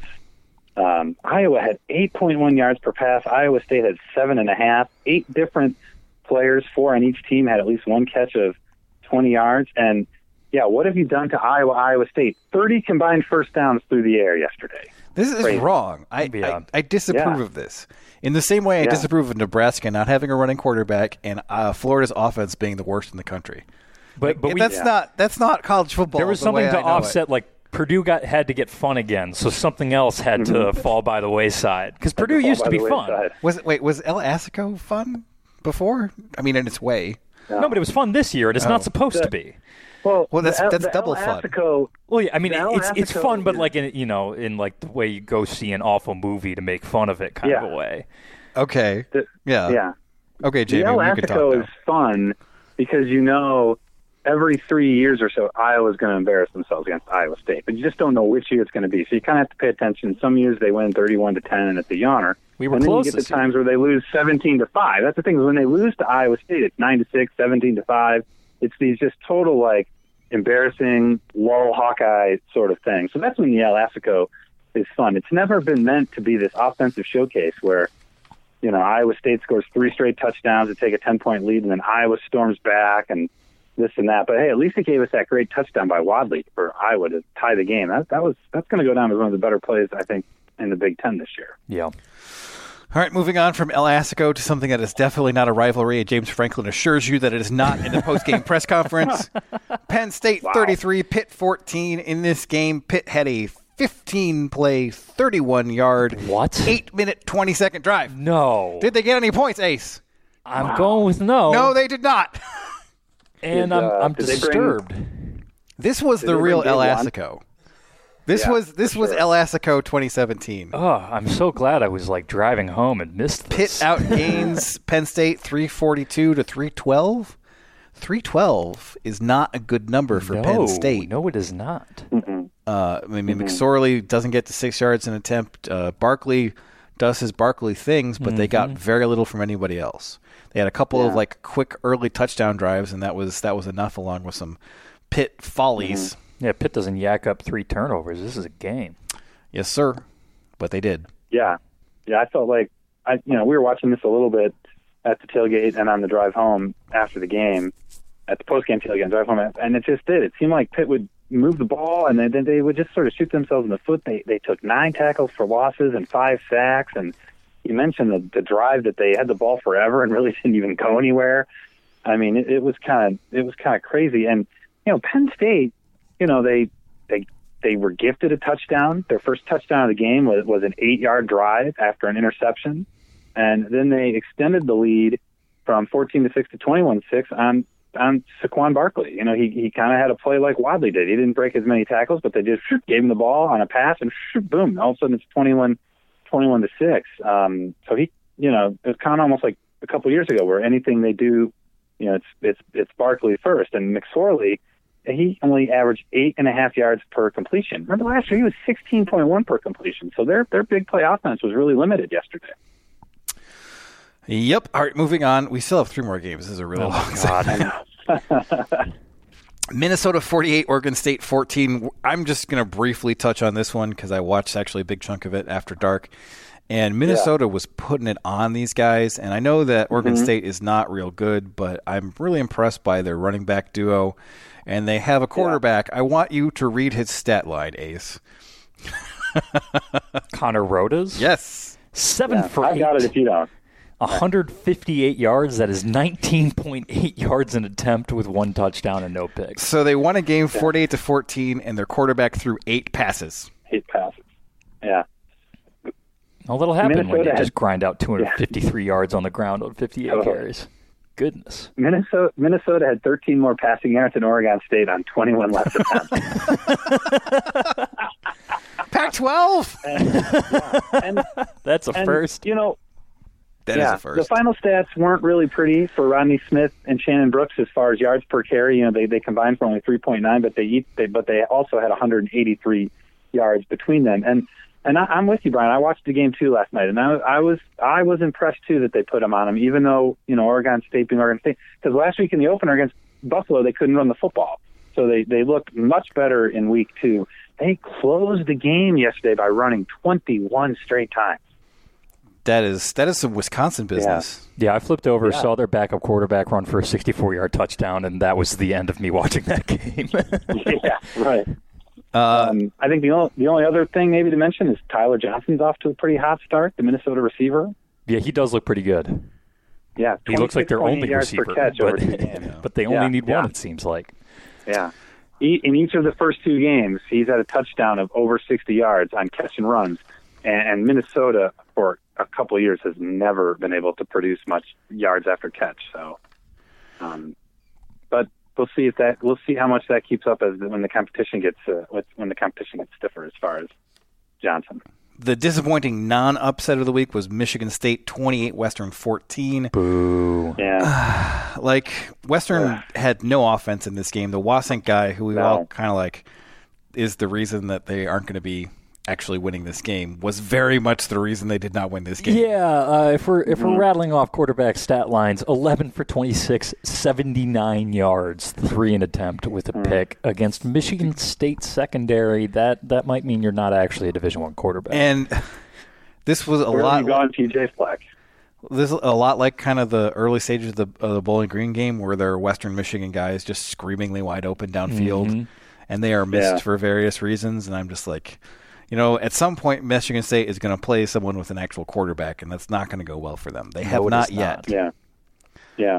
Um, Iowa had eight point one yards per pass. Iowa State had seven and a half. Eight different players, four on each team, had at least one catch of twenty yards. And yeah, what have you done to Iowa, Iowa State? Thirty combined first downs through the air yesterday. This is Crazy. wrong. I, Yeah. I I disapprove Yeah. of this. In the same way I Yeah. disapprove of Nebraska not having a running quarterback and uh, Florida's offense being the worst in the country. But but we, that's Yeah. not that's not college football. there was the something way to I know offset. it. Like Purdue got had to get fun again, so something else had to fall by the wayside. Because Purdue Fall used by to be the fun. wayside. Was it, wait, was El Assico fun before? I mean, in its way. No, but it was fun this year, and it's Oh. not supposed The- to be. Well, Well, that's- the, that's the double El fun. Assico, Well, yeah, I mean, The El it's it's Assico fun, but is- like in you know, in like the way you go see an awful movie to make fun of it, kind of Yeah. a way. Okay. the, Yeah. yeah. Okay, The Jamie, El you can talk Assico now. is fun because you know every three years or so Iowa's going to embarrass themselves against Iowa State, but you just don't know which year it's going to be. So you kind of have to pay attention. Some years they win thirty-one to ten, and it's a yawner. We were and then close you get this the times where they lose seventeen to five. That's the thing. When they lose to Iowa State, it's nine to six, seventeen to five. It's these just total like embarrassing lull Hawkeye sort of thing. So that's when the El Assico is fun. It's never been meant to be this offensive showcase where, you know, Iowa State scores three straight touchdowns to take a ten-point lead, and then Iowa storms back and this and that. But hey, at least it gave us that great touchdown by Wadley for Iowa to tie the game. That that was that's going to go down as one of the better plays, I think, in the Big Ten this year. Yeah. All right, moving on from El Assico to something that is definitely not a rivalry. James Franklin assures you that it is not in the post-game press conference. Penn State Wow. thirty-three, Pitt fourteen. In this game, Pitt had a fifteen-play, thirty-one-yard, What? eight-minute, twenty-second drive. No. Did they get any points, Ace? I'm going with no. No, they did not. and Did, I'm uh, I'm did they bring- disturbed. This was Did the they real bring El Dave Wand? Assico. This Yeah, was this for was sure. El Assico twenty seventeen. Oh, I'm so glad I was like driving home and missed Pitt this. outgains Penn State three forty-two to three twelve. three twelve is not a good number for no, Penn State. No, it is not. Uh, I mean, McSorley doesn't get to six yards an attempt. Uh, Barkley does his Barkley things, but they got very little from anybody else. They had a couple of Yeah. like quick early touchdown drives, and that was that was enough, along with some Pitt follies. Yeah, Pitt doesn't yak up three turnovers. This is a game. Yes, sir. But they did. Yeah, yeah. I felt like I, you know, we were watching this a little bit at the tailgate and on the drive home after the game, at the postgame tailgate drive home, and it just did. It seemed like Pitt would move the ball, and then they would just sort of shoot themselves in the foot. They they took nine tackles for losses and five sacks, and you mentioned the, the drive that they had the ball forever and really didn't even go anywhere. I mean, it, it was kind of it was kind of crazy. And you know, Penn State, you know, they they they were gifted a touchdown. Their first touchdown of the game was, was an eight-yard drive after an interception, and then they extended the lead from fourteen to six to twenty-one six on. on Saquon Barkley. You know, he he kind of had a play like Wadley did. He didn't break as many tackles, but they just shoot, gave him the ball on a pass, and shoot, boom, all of a sudden it's twenty-one, twenty-one to six. Um, so he, you know, it was kind of almost like a couple of years ago where anything they do, you know, it's it's it's Barkley first. And McSorley, he only averaged eight and a half yards per completion. Remember last year he was sixteen point one per completion. So their their big play offense was really limited yesterday. Yep. All right, moving on. We still have three more games. This is a really oh long segment. Minnesota forty-eight, Oregon State fourteen. I'm just going to briefly touch on this one because I watched actually a big chunk of it after dark. And Minnesota yeah. was putting it on these guys. And I know that Oregon mm-hmm. State is not real good, but I'm really impressed by their running back duo. And they have a quarterback. Yeah. I want you to read his stat line, Ace. Connor Rodas? Yes. Seven yeah, for I eight. got it if you don't. one hundred fifty-eight yards. That is nineteen point eight yards an attempt with one touchdown and no picks. So they won a game forty-eight to fourteen, and their quarterback threw eight passes. Eight passes. Yeah. Well, that'll happen Minnesota when you had, just grind out two hundred fifty-three yeah. yards on the ground on fifty-eight oh. carries. Goodness. Minnesota Minnesota had thirteen more passing yards than Oregon State on twenty-one less attempts. Pac twelve. And, yeah, and, That's a and, first. You know, That yeah, is a first. The final stats weren't really pretty for Rodney Smith and Shannon Brooks as far as yards per carry. You know, they, they combined for only three point nine, but they, each, they but they also had one hundred eighty-three yards between them. And and I, I'm with you, Brian. I watched the game too last night, and I, I was I was impressed too that they put them on them, even though you know Oregon State being Oregon State. Because last week in the opener against Buffalo, they couldn't run the football, so they they looked much better in week two. They closed the game yesterday by running twenty-one straight times. That is that is some Wisconsin business. Yeah, yeah I flipped over, yeah. saw their backup quarterback run for a sixty-four-yard touchdown, and that was the end of me watching that game. yeah, right. Uh, um, I think the only the only other thing maybe to mention is Tyler Johnson's off to a pretty hot start, the Minnesota receiver. Yeah, he does look pretty good. Yeah, he looks like their only receiver, catch but, the but they only yeah, need yeah. one, it seems like. Yeah. In each of the first two games, he's had a touchdown of over sixty yards on catch and runs, and, and Minnesota for a couple of years has never been able to produce much yards after catch. So, um, but we'll see if that we'll see how much that keeps up as when the competition gets uh, when the competition gets stiffer as far as Johnson. The disappointing non-upset of the week was Michigan State twenty-eight, Western fourteen. Boo. Yeah. Like, Western uh, had no offense in this game. The Wasink guy, who we no. all kind of like, is the reason that they aren't going to be actually winning this game, was very much the reason they did not win this game. Yeah, uh, if we're if mm-hmm. we're rattling off quarterback stat lines, eleven for twenty-six, seventy-nine yards, three an attempt with a mm-hmm. pick against Michigan State secondary. That that might mean you're not actually a Division One quarterback. And this was a Where lot. Have you gone, P J Fleck? This is a lot like kind of the early stages of the, of the Bowling Green game, where there are Western Michigan guys just screamingly wide open downfield, mm-hmm. and they are missed Yeah. for various reasons. And I'm just like, you know, at some point, Michigan State is going to play someone with an actual quarterback, and that's not going to go well for them. They have no, not, not yet. Yeah. Yeah.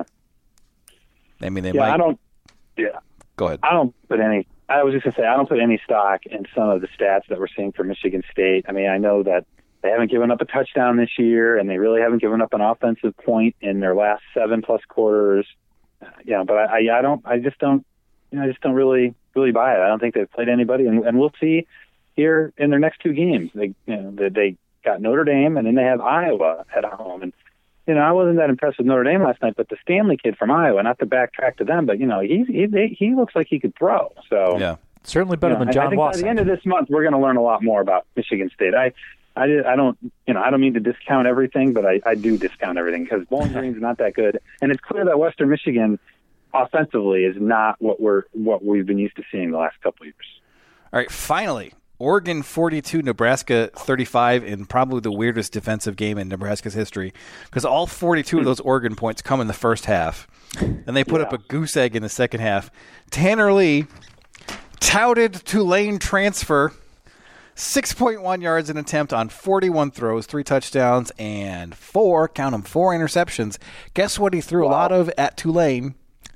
I mean, they yeah, might. I don't. Yeah. Go ahead. I don't put any. I was just gonna say I don't put any stock in some of the stats that we're seeing for Michigan State. I mean, I know that they haven't given up a touchdown this year, and they really haven't given up an offensive point in their last seven plus quarters. Uh, yeah, but I, I, I don't. I just don't. You know, I just don't really, really buy it. I don't think they've played anybody, and, and we'll see here in their next two games. They, you know, they, they got Notre Dame, and then they have Iowa at home. And you know, I wasn't that impressed with Notre Dame last night, but the Stanley kid from Iowa, not to backtrack to them, but you know, he he he looks like he could throw. So yeah, certainly better you know, than John I think Watson. By the end of this month, we're going to learn a lot more about Michigan State. I. I, I don't, you know, I don't mean to discount everything, but I, I do discount everything because Bowling Green's not that good, and it's clear that Western Michigan, offensively, is not what we're what we've been used to seeing the last couple of years. All right, finally, Oregon forty-two, Nebraska thirty-five in probably the weirdest defensive game in Nebraska's history because all forty-two of those Oregon points come in the first half. And they put yeah. up a goose egg in the second half. Tanner Lee, touted Tulane transfer, six point one yards an attempt on forty-one throws, three touchdowns, and four, count them, four interceptions. Guess what he threw wow. a lot of at Tulane?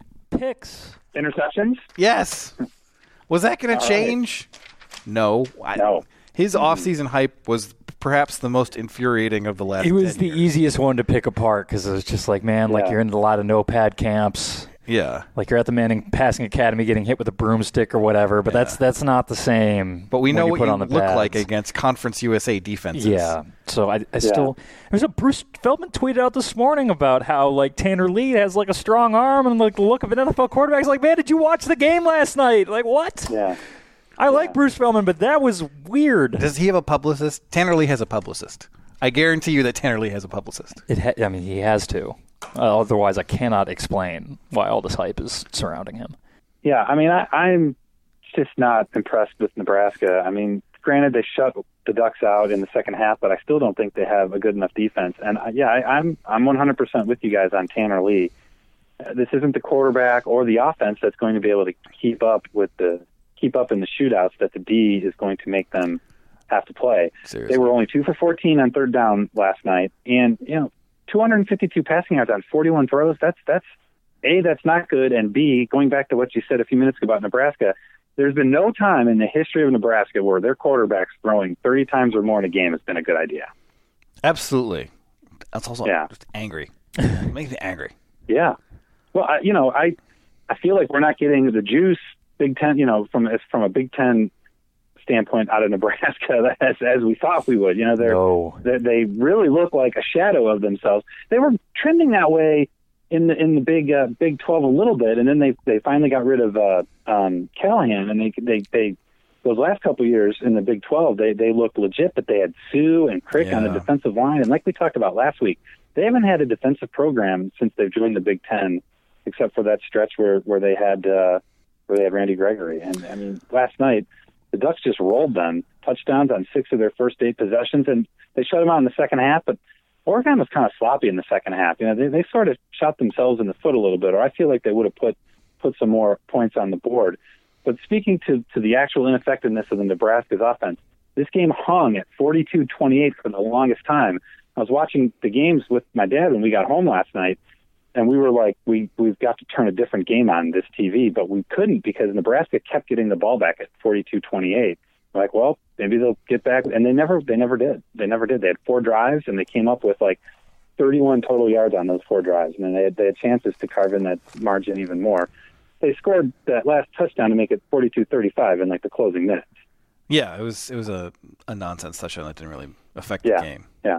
Picks. Interceptions? Yes. Was that going to change? Right. No. No. His mm-hmm. offseason hype was perhaps the most infuriating of the last He was the years. easiest one to pick apart because it was just like, man, yeah. like you're in a lot of no-pad camps. Yeah. Like you're at the Manning Passing Academy getting hit with a broomstick or whatever, but yeah. that's that's not the same. But we know you what put you on the look pads. like against Conference U S A defenses. Yeah. So I, I yeah. still – there's a Bruce Feldman tweeted out this morning about how like Tanner Lee has like a strong arm and like the look of an N F L quarterback. He's like, man, did you watch the game last night? Like what? Yeah. I yeah. like Bruce Feldman, but that was weird. Does he have a publicist? Tanner Lee has a publicist. I guarantee you that Tanner Lee has a publicist. It ha- I mean, he has to. Uh, otherwise, I cannot explain why all this hype is surrounding him. Yeah, I mean, I, I'm just not impressed with Nebraska. I mean, granted, they shut the Ducks out in the second half, but I still don't think they have a good enough defense. And, uh, yeah, I, I'm I'm one hundred percent with you guys on Tanner Lee. Uh, this isn't the quarterback or the offense that's going to be able to keep up with the keep up in the shootouts that the D is going to make them have to play. Seriously. They were only two for fourteen on third down last night, and you know, two hundred fifty-two passing yards on forty-one throws. That's that's A, that's not good, and B, going back to what you said a few minutes ago about Nebraska, there's been no time in the history of Nebraska where their quarterback's throwing thirty times or more in a game has been a good idea. Absolutely. That's also yeah. just angry. It makes me angry. Yeah. Well, I, you know, I I feel like we're not getting the juice Big Ten, you know, from from a Big Ten standpoint out of Nebraska as as we thought we would. You know, they're, no. they they really look like a shadow of themselves. They were trending that way in the in the Big uh, Big twelve a little bit, and then they they finally got rid of uh, um, Callahan, and they they they those last couple of years in the Big twelve they they looked legit, but they had Sue and Crick yeah. on the defensive line, and like we talked about last week, they haven't had a defensive program since they've joined the Big Ten, except for that stretch where where they had. Uh, where they had Randy Gregory. And, I mean, last night, the Ducks just rolled them, touchdowns on six of their first eight possessions, and they shut them out in the second half, but Oregon was kind of sloppy in the second half. You know, they, they sort of shot themselves in the foot a little bit, or I feel like they would have put, put some more points on the board. But speaking to, to the actual ineffectiveness of the Nebraska's offense, this game hung at forty-two twenty-eight for the longest time. I was watching the games with my dad when we got home last night, and we were like, we, we've got to turn a different game on this T V, but we couldn't because Nebraska kept getting the ball back at forty-two twenty-eight. We're like, well, maybe they'll get back. And they never, they never did. They never did. They had four drives, and they came up with like thirty-one total yards on those four drives. And then they had, they had chances to carve in that margin even more. They scored that last touchdown to make it forty-two thirty-five in like the closing minutes. Yeah, it was it was a, a nonsense touchdown that didn't really affect yeah, the game. Yeah.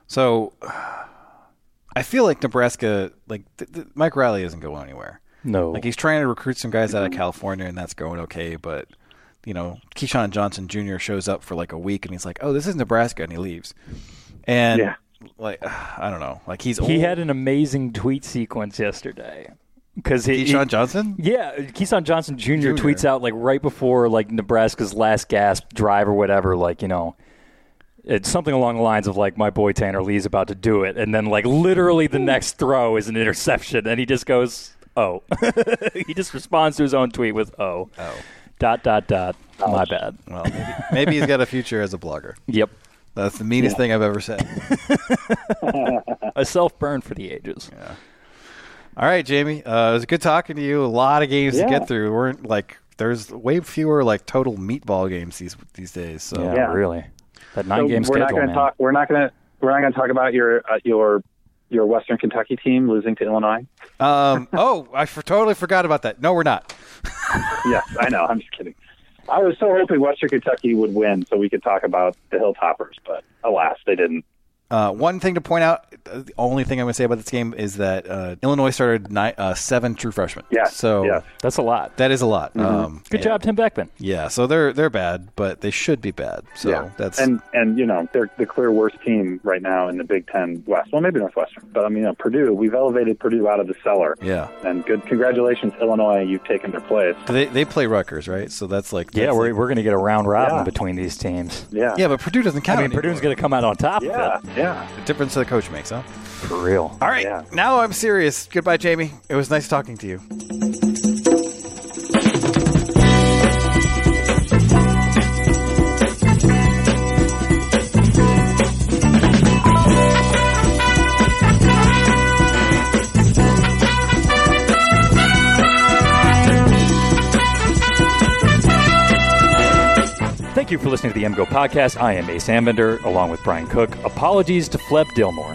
So I feel like Nebraska, like th- th- Mike Riley isn't going anywhere. No. Like he's trying to recruit some guys out of California, and that's going okay. But, you know, Keyshawn Johnson Junior shows up for like a week, and he's like, oh, this is Nebraska, and he leaves. And, yeah. like, I don't know. Like he's He old. had an amazing tweet sequence yesterday. Cause he, Keyshawn he, Johnson? Yeah, Keyshawn Johnson Junior tweets out like right before like Nebraska's last gasp drive or whatever, like, you know, it's something along the lines of like, my boy Tanner Lee's about to do it, and then like literally the next throw is an interception, and he just goes, oh. He just responds to his own tweet with oh. Oh. Dot, dot, dot. Oh. My bad. Well, maybe, maybe he's got a future as a blogger. Yep. That's the meanest Yeah. thing I've ever said. A self-burn for the ages. Yeah. All right, Jamie. Uh, it was good talking to you. A lot of games Yeah. to get through. We're like, there's way fewer like total meatball games these these days. So Yeah, Yeah. really. That So nine-game we're schedule, not going man. to talk. We're not going to. We're not going to talk about your uh, your your Western Kentucky team losing to Illinois. Um, oh, I for, totally forgot about that. No, we're not. Yes, I know. I'm just kidding. I was so hoping Western Kentucky would win so we could talk about the Hilltoppers, but alas, they didn't. Uh, one thing to point out, the only thing I'm going to say about this game is that uh, Illinois started nine, uh, seven true freshmen. Yeah, so yes. That's a lot. That is a lot. Mm-hmm. Um, Good job, Tim Beckman. Yeah, so they're they're bad, but they should be bad. So yeah. that's and and you know they're the clear worst team right now in the Big Ten West. Well, maybe Northwestern, but I mean, you know, Purdue. We've elevated Purdue out of the cellar. Yeah, and good. Congratulations, Illinois. You've taken their place. They they play Rutgers, right? So that's like yeah, that's we're like, we're going to get a round robin Yeah. between these teams. Yeah, yeah, but Purdue doesn't count. I mean, Purdue's going to come out on top. Yeah, of it. yeah. The difference the coach makes, huh? For real. All right, Yeah. now I'm serious. Goodbye, Jamie. It was nice talking to you. Thank you for listening to the M Go Podcast. I am Ace Ambender, along with Brian Cook. Apologies to Fleb Dillmore.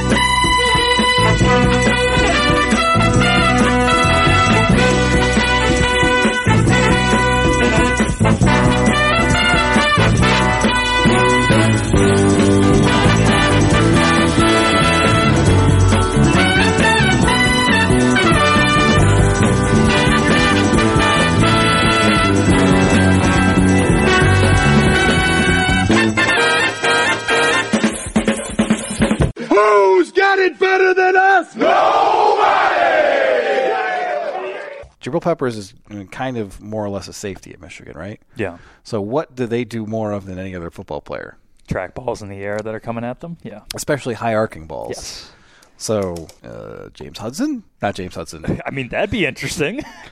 Who's got it better than us? Nobody! Jabril Peppers is I mean, kind of more or less a safety at Michigan, right? Yeah. So what do they do more of than any other football player? Track balls in the air that are coming at them? Yeah. Especially high arcing balls. Yes. So, uh, James Hudson? Not James Hudson. I mean, that'd be interesting.